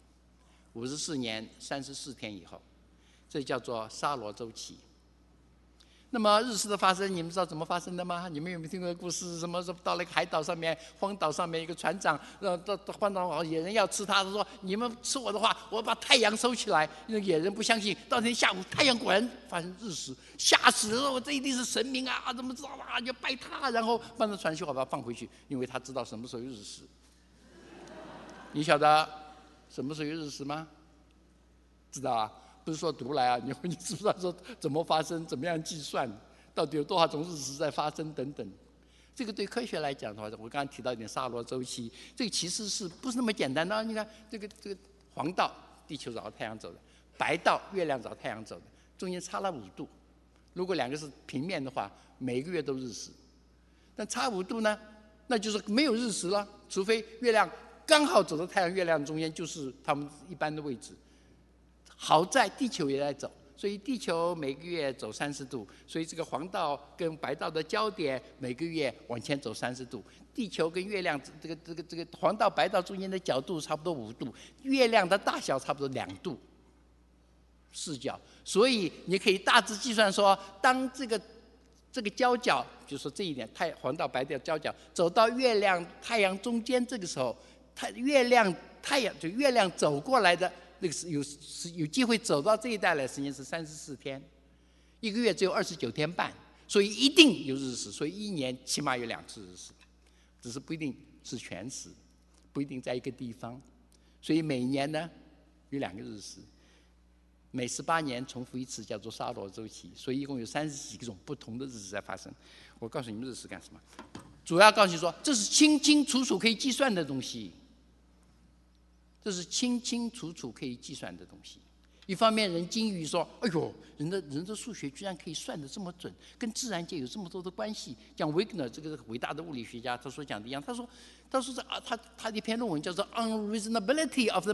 ，54年34天以后，这叫做沙罗周期。那么日食的发生，你们知道怎么发生的吗？你们有没有听过故事？什么到了一个海岛上面，荒岛上面一个船长，到荒岛野人要吃他，他说：“你们吃我的话，我把太阳收起来。”那个野人不相信，到天下午太阳果然发生日食，吓死了！我这一定是神明啊，怎么知道啊？就拜他，然后搬着船去把它放回去，因为他知道什么时候有日食。你晓得什么时候有日食吗？知道啊？不是说读来啊，你知不知道说怎么发生，怎么样计算，到底有多少种日食在发生等等。这个对科学来讲的话，我刚刚提到一点沙罗周期，这个其实是不是那么简单的？你看这个黄道地球绕太阳走的，白道月亮绕太阳走的，中间差了5度。如果两个是平面的话，每个月都日食。但差5度呢，那就是没有日食了，除非月亮刚好走到太阳、月亮中间，就是它们一般的位置。好在地球也在走，所以地球每个月走30度，所以这个黄道跟白道的交点每个月往前走30度。地球跟月亮这个黄道白道中间的角度差不多5度，月亮的大小差不多2度视角，所以你可以大致计算说，当这个交角，就是说这一点黄道白道交角走到月亮太阳中间，这个时候月亮走过来的。那个是有机会走到这一带来，时间是34天，一个月只有29天半，所以一定有日食，所以一年起码有2次日食，只是不一定是全时，不一定在一个地方，所以每年呢有2个日食，每18年重复一次，叫做沙罗周期，所以一共有30几种不同的日食在发生。我告诉你们日食干什么？主要告诉你说，这是清清楚楚可以计算的东西。这是清清楚楚可以计算的东西。一方面，人惊于说：“哎呦，人的数学居然可以算得这么准，跟自然界有这么多的关系。”像维格纳这个伟大的物理学家，他所讲的一样。他说他的一篇论文叫做《Unreasonability of the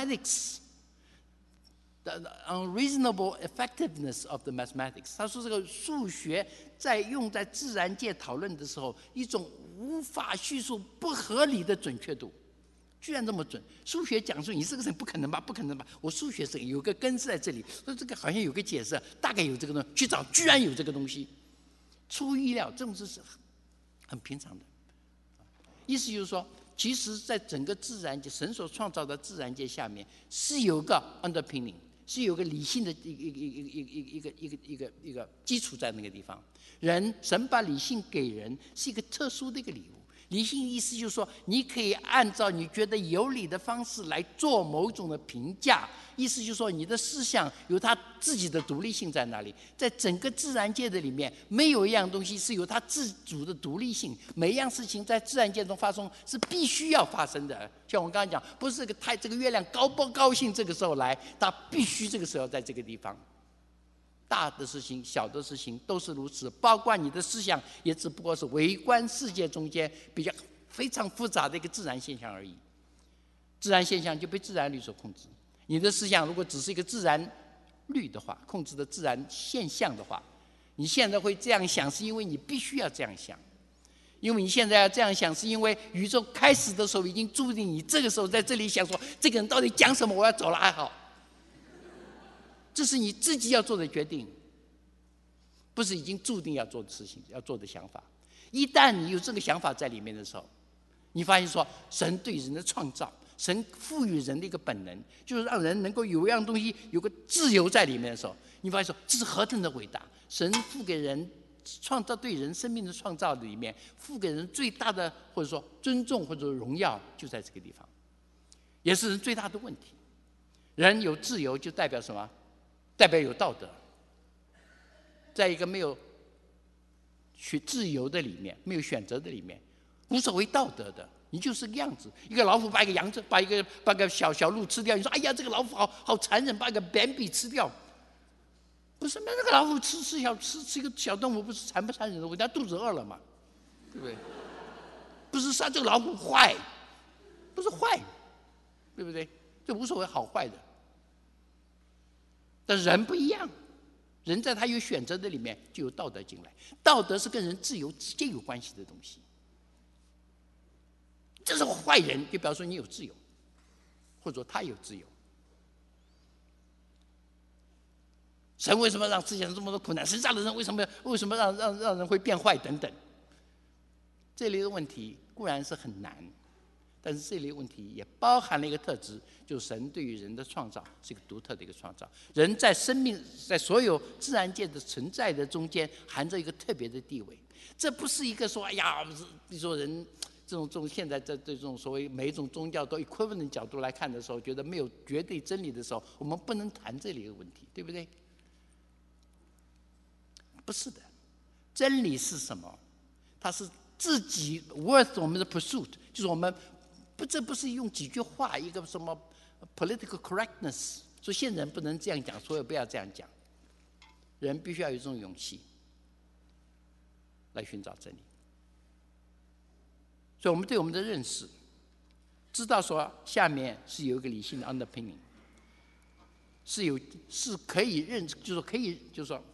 Mathematics》，The Unreasonable Effectiveness of the Mathematics。他说这个数学用在自然界讨论的时候，一种无法叙述不合理的准确度。居然这么准！数学讲说你这个人不可能吧？不可能吧？我数学是有个根是在这里，说这个好像有个解释，大概有这个东西，去找居然有这个东西，出乎意料，这种事是很平常的。意思就是说，其实在整个自然界，神所创造的自然界下面是有个 underpinning， 是有个理性的一个基础在那个地方。神把理性给人是一个特殊的一个礼物。理性意思就是说，你可以按照你觉得有理的方式来做某种的评价。意思就是说，你的思想有它自己的独立性在那里。在整个自然界的里面，没有一样东西是有它自主的独立性。每一样事情在自然界中发生是必须要发生的。像我刚才讲，不是这个月亮高不高兴这个时候来，它必须这个时候在这个地方。大的事情、小的事情都是如此，包括你的思想，也只不过是微观世界中间比较非常复杂的一个自然现象而已。自然现象就被自然律所控制。你的思想如果只是一个自然律的话，控制的自然现象的话，你现在会这样想，是因为你必须要这样想。因为你现在要这样想，是因为宇宙开始的时候已经注定你这个时候在这里想说，这个人到底讲什么？我要走了还好。这是你自己要做的决定，不是已经注定要做的事情、要做的想法。一旦你有这个想法在里面的时候，你发现说，神对人的创造神赋予人的一个本能，就是让人能够有一样东西有个自由在里面的时候，你发现说这是何等的伟大！神赋给人创造对人生命的创造里面，赋给人最大的或者说尊重或者荣耀，就在这个地方，也是人最大的问题。人有自由就代表什么？代表有道德。在一个没有自由的里面，没有选择的里面，无所谓道德的，你就是个样子。一个老虎把一个羊子，把个小鹿吃掉，你说哎呀，这个老虎好残忍，把一个Bambi吃掉。不是，那个老虎吃一个小动物，不是残不残忍的？人家肚子饿了嘛，对不对？不是杀这个老虎坏，不是坏，对不对？这无所谓好坏的。但人不一样，人在他有选择的里面就有道德进来，道德是跟人自由直接有关系的东西。这是坏人，就表示说你有自由，或者说他有自由。神为什么让世界上这么多苦难？神杀的人为什么让人会变坏等等？这类的问题固然是很难，但是这类问题也包含了一个特质，就是神对于人的创造是一个独特的一个创造。人在生命在所有自然界的存在的中间，含着一个特别的地位。这不是一个说哎呀，比如说人这种现在在这种所谓每一种宗教都 equivalent 的角度来看的时候，觉得没有绝对真理的时候，我们不能谈这类的问题，对不对？不是的，真理是什么？它是自己 worth 我们的 pursuit， 就是我们这不是用几句话一个什么 political correctness， 说现在人不能这样讲，所以不要这样讲。人必须要有这种勇气来寻找真理。所以我们对我们的认识，知道说下面是有一个理性的 underpinning， 是可以就是可以就是说。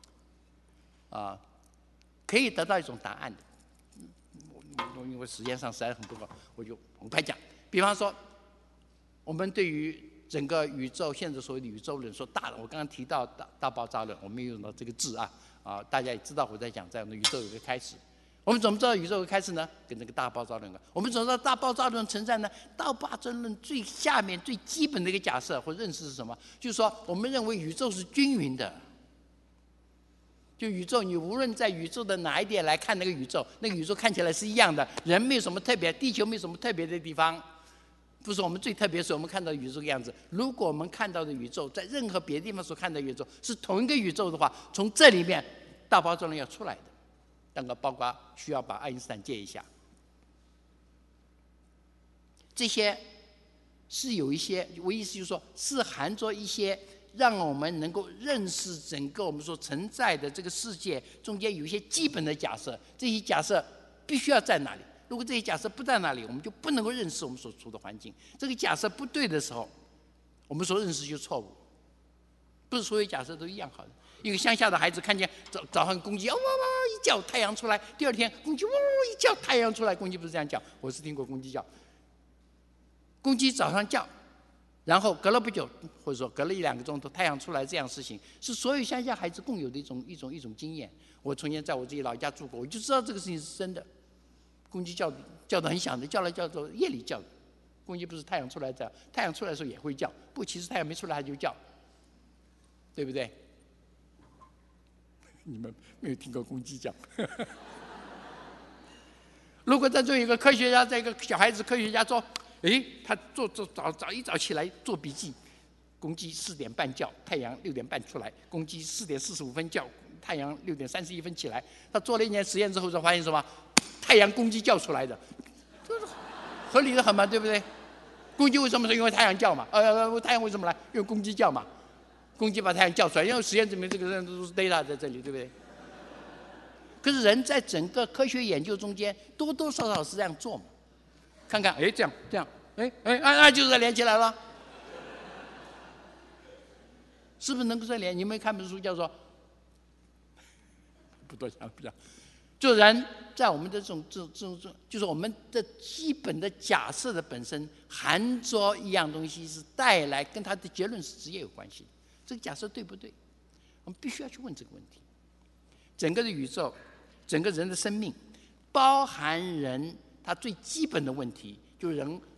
可以得到一种答案的。因为时间上实在很不够，我快讲。比方说，我们对于整个宇宙，现在所谓的宇宙论说大了，我刚刚提到大爆炸论，我没有用到这个字大家也知道我在讲这样的宇宙有个开始。我们怎么知道宇宙有个开始呢？跟这个大爆炸论我们怎么知道大爆炸论存在呢？大爆炸论最下面最基本的一个假设或认识是什么？就是说，我们认为宇宙是均匀的。就宇宙，你无论在宇宙的哪一点来看那个宇宙看起来是一样的，人没有什么特别，地球没有什么特别的地方，不是我们最特别，是我们看到宇宙的样子。如果我们看到的宇宙在任何别的地方所看到的宇宙是同一个宇宙的话，从这里面大爆炸论要出来的，当然包括需要把爱因斯坦借一下。这些是有一些，我意思就是说，是含着一些。让我们能够认识整个我们所存在的这个世界中间有一些基本的假设，这些假设必须要在那里。如果这些假设不在那里，我们就不能够认识我们所处的环境。这个假设不对的时候，我们所认识就错误。不是所有假设都一样好的。一个乡下的孩子看见早上公鸡哇哇一叫，太阳出来；第二天公鸡哇一叫，太阳出来。公鸡不是这样叫，我是听过公鸡叫。公鸡早上叫。然后隔了不久，或者说隔了1-2个钟头，太阳出来，这样事情是所有乡下孩子共有的一种经验。我从前在我自己老家住过，我就知道这个事情是真的。公鸡叫得很响的，叫到夜里叫的。公鸡不是太阳出来这样，太阳出来的时候也会叫，不，其实太阳没出来它就叫，对不对？你们没有听过公鸡叫？如果在这有一个科学家，在一个小孩子科学家说。他早起来做笔记，公鸡4点半叫，太阳6点半出来；公鸡4点45分叫，太阳6点31分起来。他做了1年实验之后，才发现什么？太阳公鸡叫出来的，这是合理的很嘛，对不对？公鸡为什么是因为太阳叫嘛？太阳为什么来？因为公鸡叫嘛。公鸡把太阳叫出来，因为实验证明这个人都是 data 在这里，对不对？可是人在整个科学研究中间，多多少少是这样做嘛。看看，这样，就是连起来了，是不是能够再连？你们看本书叫做不多讲，就人在我们的这种，就是我们的基本的假设的本身含着一样东西，是带来跟它的结论是直接有关系的。这个假设对不对？我们必须要去问这个问题。整个的宇宙，整个人的生命，包含人。它最基本的问题就是人，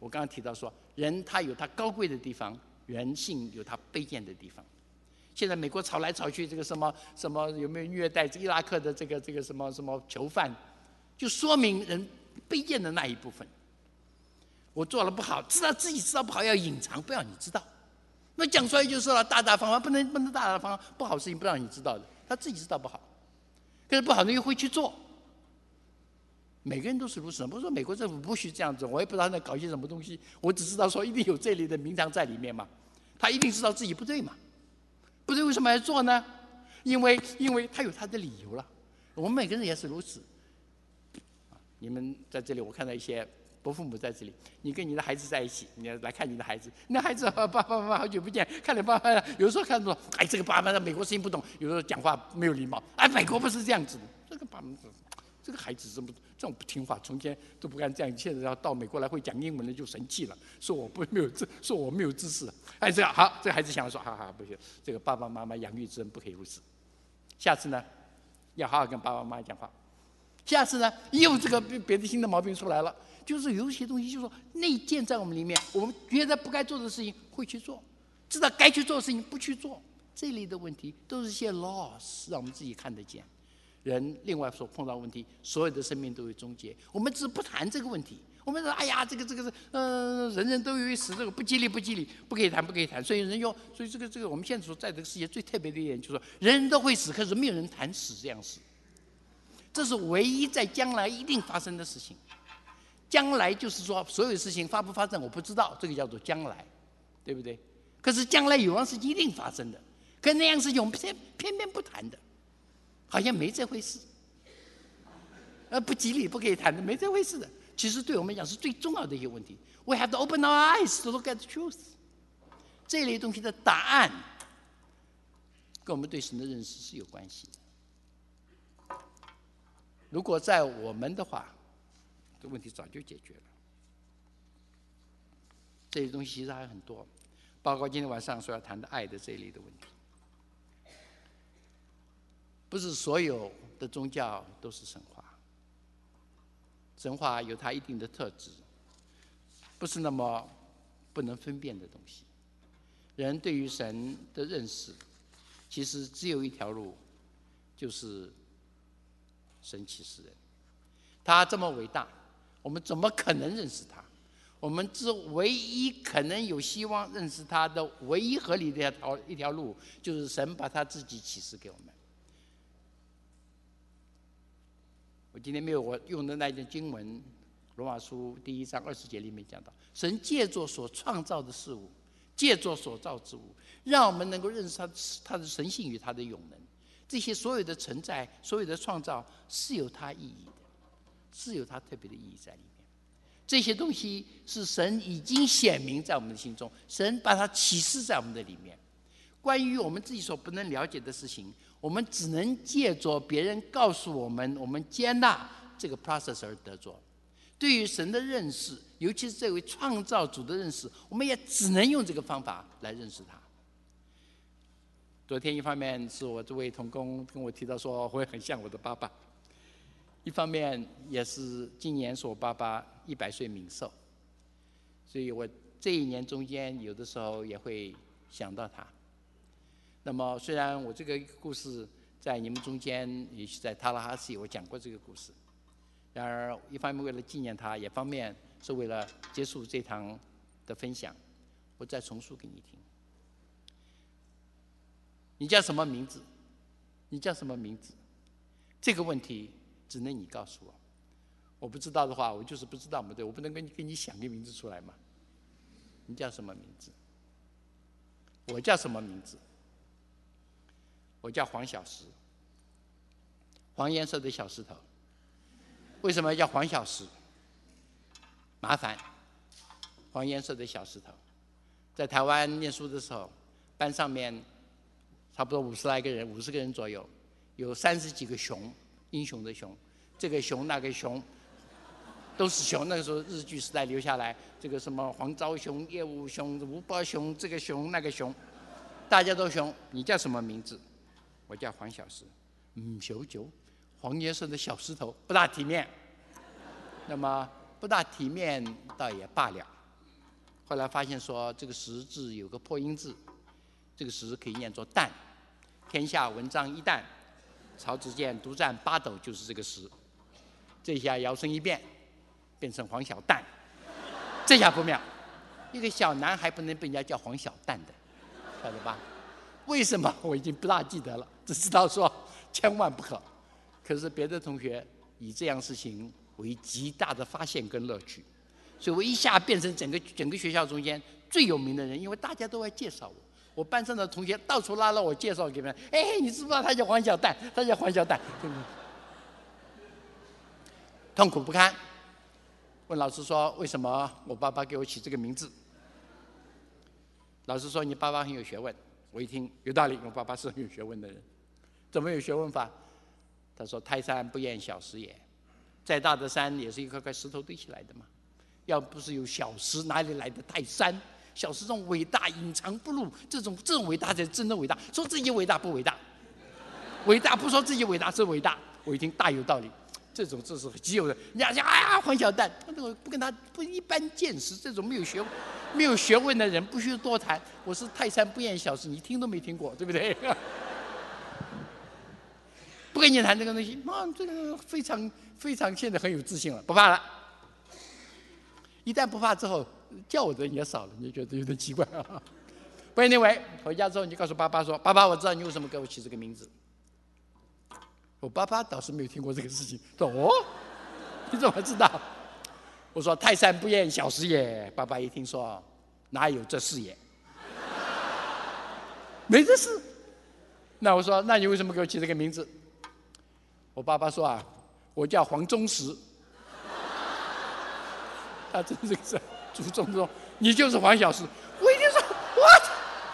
我刚刚提到说，人他有他高贵的地方，人性有他卑贱的地方。现在美国吵来吵去，这个什么有没有虐待伊拉克的这个什么囚犯，就说明人卑贱的那一部分。我做了不好，自己知道不好要隐藏，不要你知道。那讲出来就是了，大大方方，不能大大方方，不好事情不让你知道的，他自己知道不好，可是不好的又会去做。每个人都是如此，不是说美国政府不许这样子，我也不知道他在搞些什么东西，我只知道说一定有这类的名堂在里面嘛，他一定知道自己不对嘛，不对为什么要做呢？因为他有他的理由了，我们每个人也是如此。你们在这里，我看到一些伯父母在这里，你跟你的孩子在一起，你来看你的孩子，那孩子爸爸妈妈好久不见，看着爸爸，有时候看着哎这个爸爸在美国事情不懂，有时候讲话没有礼貌，哎美国不是这样子的，这个爸爸这个孩子这种不听话，从前都不敢这样，现在要到美国来会讲英文的就生气了，说我没有知识，哎这个好，这个孩子想说好不行，这个爸爸妈妈养育之恩不可以如此，下次呢要好好跟爸爸妈妈讲话。下次呢，又这个别的新的毛病出来了，就是有一些东西，就是说内建在我们里面，我们觉得不该做的事情会去做，知道该去做的事情不去做，这类的问题都是一些 loss， 让我们自己看得见。人另外所碰到的问题，所有的生命都有终结，我们只不谈这个问题。我们说，哎呀，这个是，人人都有一死，这个不吉利，不可以谈。所以这个我们现在所在这个世界最特别的一点，就是说，人人都会死，可是没有人谈死这样死。这是唯一在将来一定发生的事情。将来就是说，所有事情发不发生我不知道，这个叫做将来，对不对？可是将来有样事情一定发生的，可那样事情我们偏偏不谈的，好像没这回事。不吉利不可以谈的，没这回事的。其实对我们讲是最重要的一些问题。We have to open our eyes to look at the truth。这类东西的答案，跟我们对神的认识是有关系的。如果在我们的话，这问题早就解决了。这些东西其实还有很多，包括今天晚上所要谈的爱的这一类的问题。不是所有的宗教都是神话，神话有它一定的特质，不是那么不能分辨的东西。人对于神的认识，其实只有一条路，就是神启示人。他这么伟大，我们怎么可能认识他？我们唯一可能有希望认识他的唯一合理的一条路，就是神把他自己启示给我们。我今天没有我用的那件经文，罗马书第1章20节里面讲到，神借着所创造的事物，借着所造之物，让我们能够认识他的神性与他的永能。这些所有的存在，所有的创造是有它意义的，是有它特别的意义在里面。这些东西是神已经显明在我们的心中，神把它启示在我们的里面。关于我们自己所不能了解的事情，我们只能借着别人告诉我们，我们接纳这个 process 而得着。对于神的认识，尤其是这位创造主的认识，我们也只能用这个方法来认识他。昨天一方面是我这位同工跟我提到说我会很像我的爸爸，一方面也是今年是我爸爸100岁冥寿，所以我这一年中间有的时候也会想到他。那么虽然我这个故事在你们中间，也许在塔拉哈西我讲过这个故事，然而一方面为了纪念他，也方面是为了结束这堂的分享，我再重述给你听。你叫什么名字？你叫什么名字？这个问题只能你告诉我。我不知道的话，我就是不知道嘛，对，我不能跟你想个名字出来嘛。你叫什么名字？我叫什么名字？我叫黄小石，黄颜色的小石头。为什么叫黄小石？麻烦，黄颜色的小石头。在台湾念书的时候，班上面差不多50来个人，50个人左右，有30几个熊，英雄的熊，这个熊那个熊，都是熊。那个时候日据时代留下来，这个什么黄昭熊、叶武熊、吴伯熊，这个熊那个熊，大家都熊。你叫什么名字？我叫黄小石。99，黄颜色的小石头，不大体面。那么不大体面倒也罢了， 后来发现说这个石字有个破音字，这个石可以念作旦，天下文章一旦，曹子建独占八斗，就是这个石。这下摇身一变，变成黄小旦，这下不妙，一个小男孩不能被人家叫黄小旦的，晓得吧？为什么我已经不大记得了，只知道说千万不可。可是别的同学以这样事情为极大的发现跟乐趣，所以我一下变成整个学校中间最有名的人，因为大家都在介绍我。我班上的同学到处拉了我介绍给别人，哎，你知不知道他叫黄小旦？他叫黄小旦，对不对？痛苦不堪，问老师说为什么我爸爸给我起这个名字？老师说你爸爸很有学问。我一听有道理，我爸爸是很有学问的人。怎么有学问法？他说泰山不厌小石也，再大的山也是一块块石头堆起来的嘛。要不是有小石，哪里来的泰山？小石这种伟大隐藏不露，这种伟大才真的伟大。说自己伟大不伟大？伟大不说自己伟大是伟大。我一听大有道理。这是极有的，人家讲哎呀黄小旦，不跟他不一般见识，这种没有学问的人不需多谈。我是泰山不厌小石，你听都没听过，对不对？不跟你谈这个东西，这个非常现在很有自信了，不怕了。一旦不怕之后，叫我的人也少了，你就觉得有点奇怪啊。不anyway，回家之后你就告诉爸爸说，爸爸，我知道你为什么给我起这个名字。我爸爸倒是没有听过这个事情，说哦，你怎么知道？我说泰山不厌小石也。爸爸一听说，哪有这事也？没这事。那我说，那你为什么给我起这个名字？我爸爸说啊，我叫黄宗实。他真是个祖宗宗，你就是黄小石。我一听说，我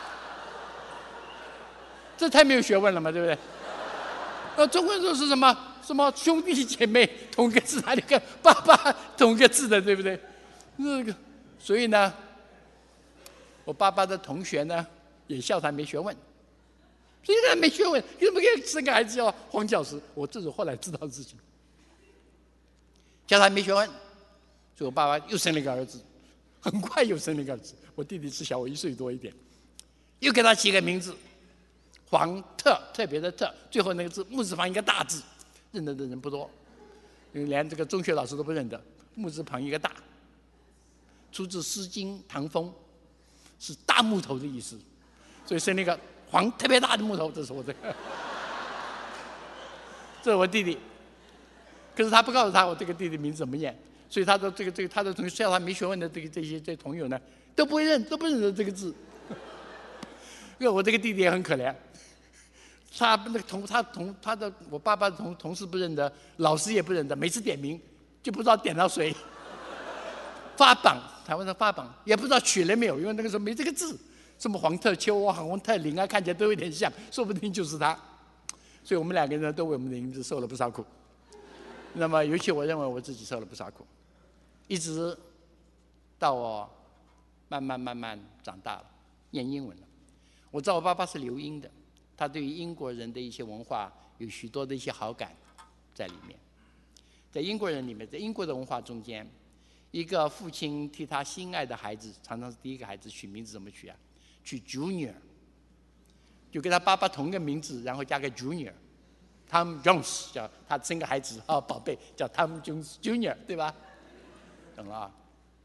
这太没有学问了嘛，对不对？中国人说是什么兄弟姐妹同个字，哪里跟爸爸同个字的，对不对？那个，所以呢，我爸爸的同学呢也笑他没学问。虽然没学问，你怎么给生个孩子叫黄小石？我这是后来知道的事情。叫他没学问，所以我爸爸又生了一个儿子，很快又生了一个儿子。我弟弟只小我1岁多一点，又给他起个名字。黄特，特别的特，最后那个字木字旁一个大字，认得的人不多，连这个中学老师都不认得。木字旁一个大，出自《诗经·唐风》，是大木头的意思，所以生那个黄特别大的木头。这是我这是我弟弟，可是他不告诉他我这个弟弟名字怎么念，所以他的他的同学叫他没学问的这些同友呢，都不认得这个字。我这个弟弟也很可怜。我爸爸的同事不认得，老师也不认得，每次点名就不知道点到谁。发榜，台湾的发榜也不知道取了没有，因为那个时候没这个字，什么黄特秋啊、黄特林啊，看起来都有点像，说不定就是他。所以我们两个人都为我们的名字受了不少苦。那么，尤其我认为我自己受了不少苦，一直到我慢慢长大了，念英文了。我知道我爸爸是留英的。他对于英国人的一些文化有许多的一些好感在里面。在英国人里面，在英国的文化中间，一个父亲替他心爱的孩子，常常是第一个孩子取名字怎么取啊？取 Junior， 就跟他爸爸同一个名字，然后加个 Junior。Tom Jones 叫他生个孩子啊，宝贝叫 Tom Jones Junior， 对吧？懂了啊？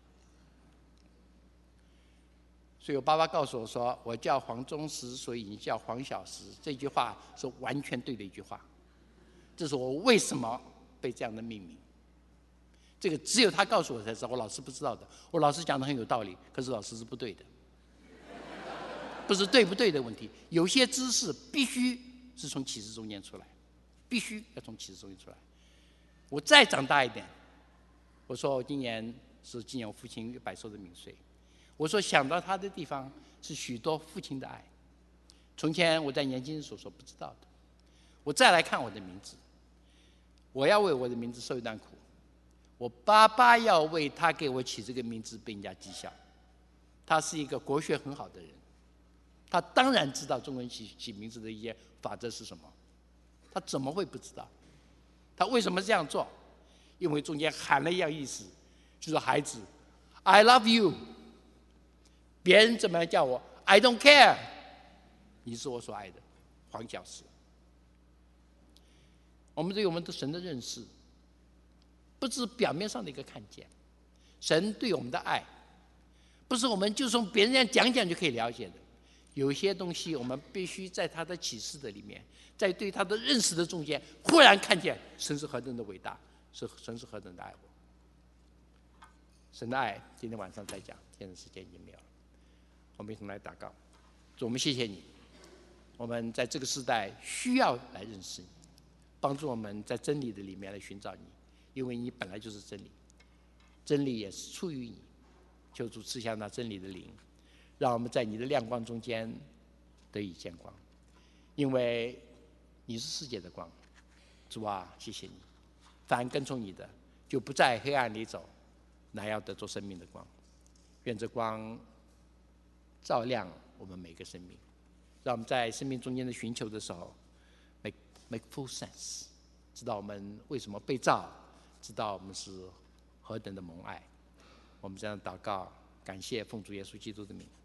所以我爸爸告诉我说，我叫黄宗实，所以你叫黄小石。这句话是完全对的一句话。这是我为什么被这样的命名。这个只有他告诉我才知道，我老师不知道的。我老师讲的很有道理，可是老师是不对的。不是对不对的问题，有些知识必须是从启示中间出来，必须要从启示中间出来。我再长大一点，我说我今年是纪念我父亲100寿的冥岁。我说想到他的地方是许多父亲的爱，从前我在年轻时所不知道的。我再来看我的名字，我要为我的名字受一段苦。我爸爸要为他给我起这个名字被人家讥笑。他是一个国学很好的人，他当然知道中文起名字的一些法则是什么，他怎么会不知道？他为什么这样做？因为中间含了一样意思，就是孩子 ，I love you。 别人怎么样叫我 ，I don't care。你是我所爱的，黄教师。我们对我们的神的认识，不是表面上的一个看见，神对我们的爱，不是我们就从别人家讲讲就可以了解的。有一些东西，我们必须在他的启示的里面，在对他的认识的中间，忽然看见神是何等的伟大，神是何等的爱我。神的爱，今天晚上再讲，现在时间已经没有了。我们一同来祷告，主，我们谢谢你，我们在这个时代需要来认识你，帮助我们在真理的里面来寻找你，因为你本来就是真理，真理也是出于你。求主赐下那真理的灵，让我们在你的亮光中间得以见光，因为你是世界的光。主啊，谢谢你，凡跟从你的，就不在黑暗里走，乃要得着生命的光。愿这光照亮我们每个生命，让我们在生命中间的寻求的时候 make full sense， 知道我们为什么被造，知道我们是何等的蒙爱。我们这样祷告，感谢奉主耶稣基督的名。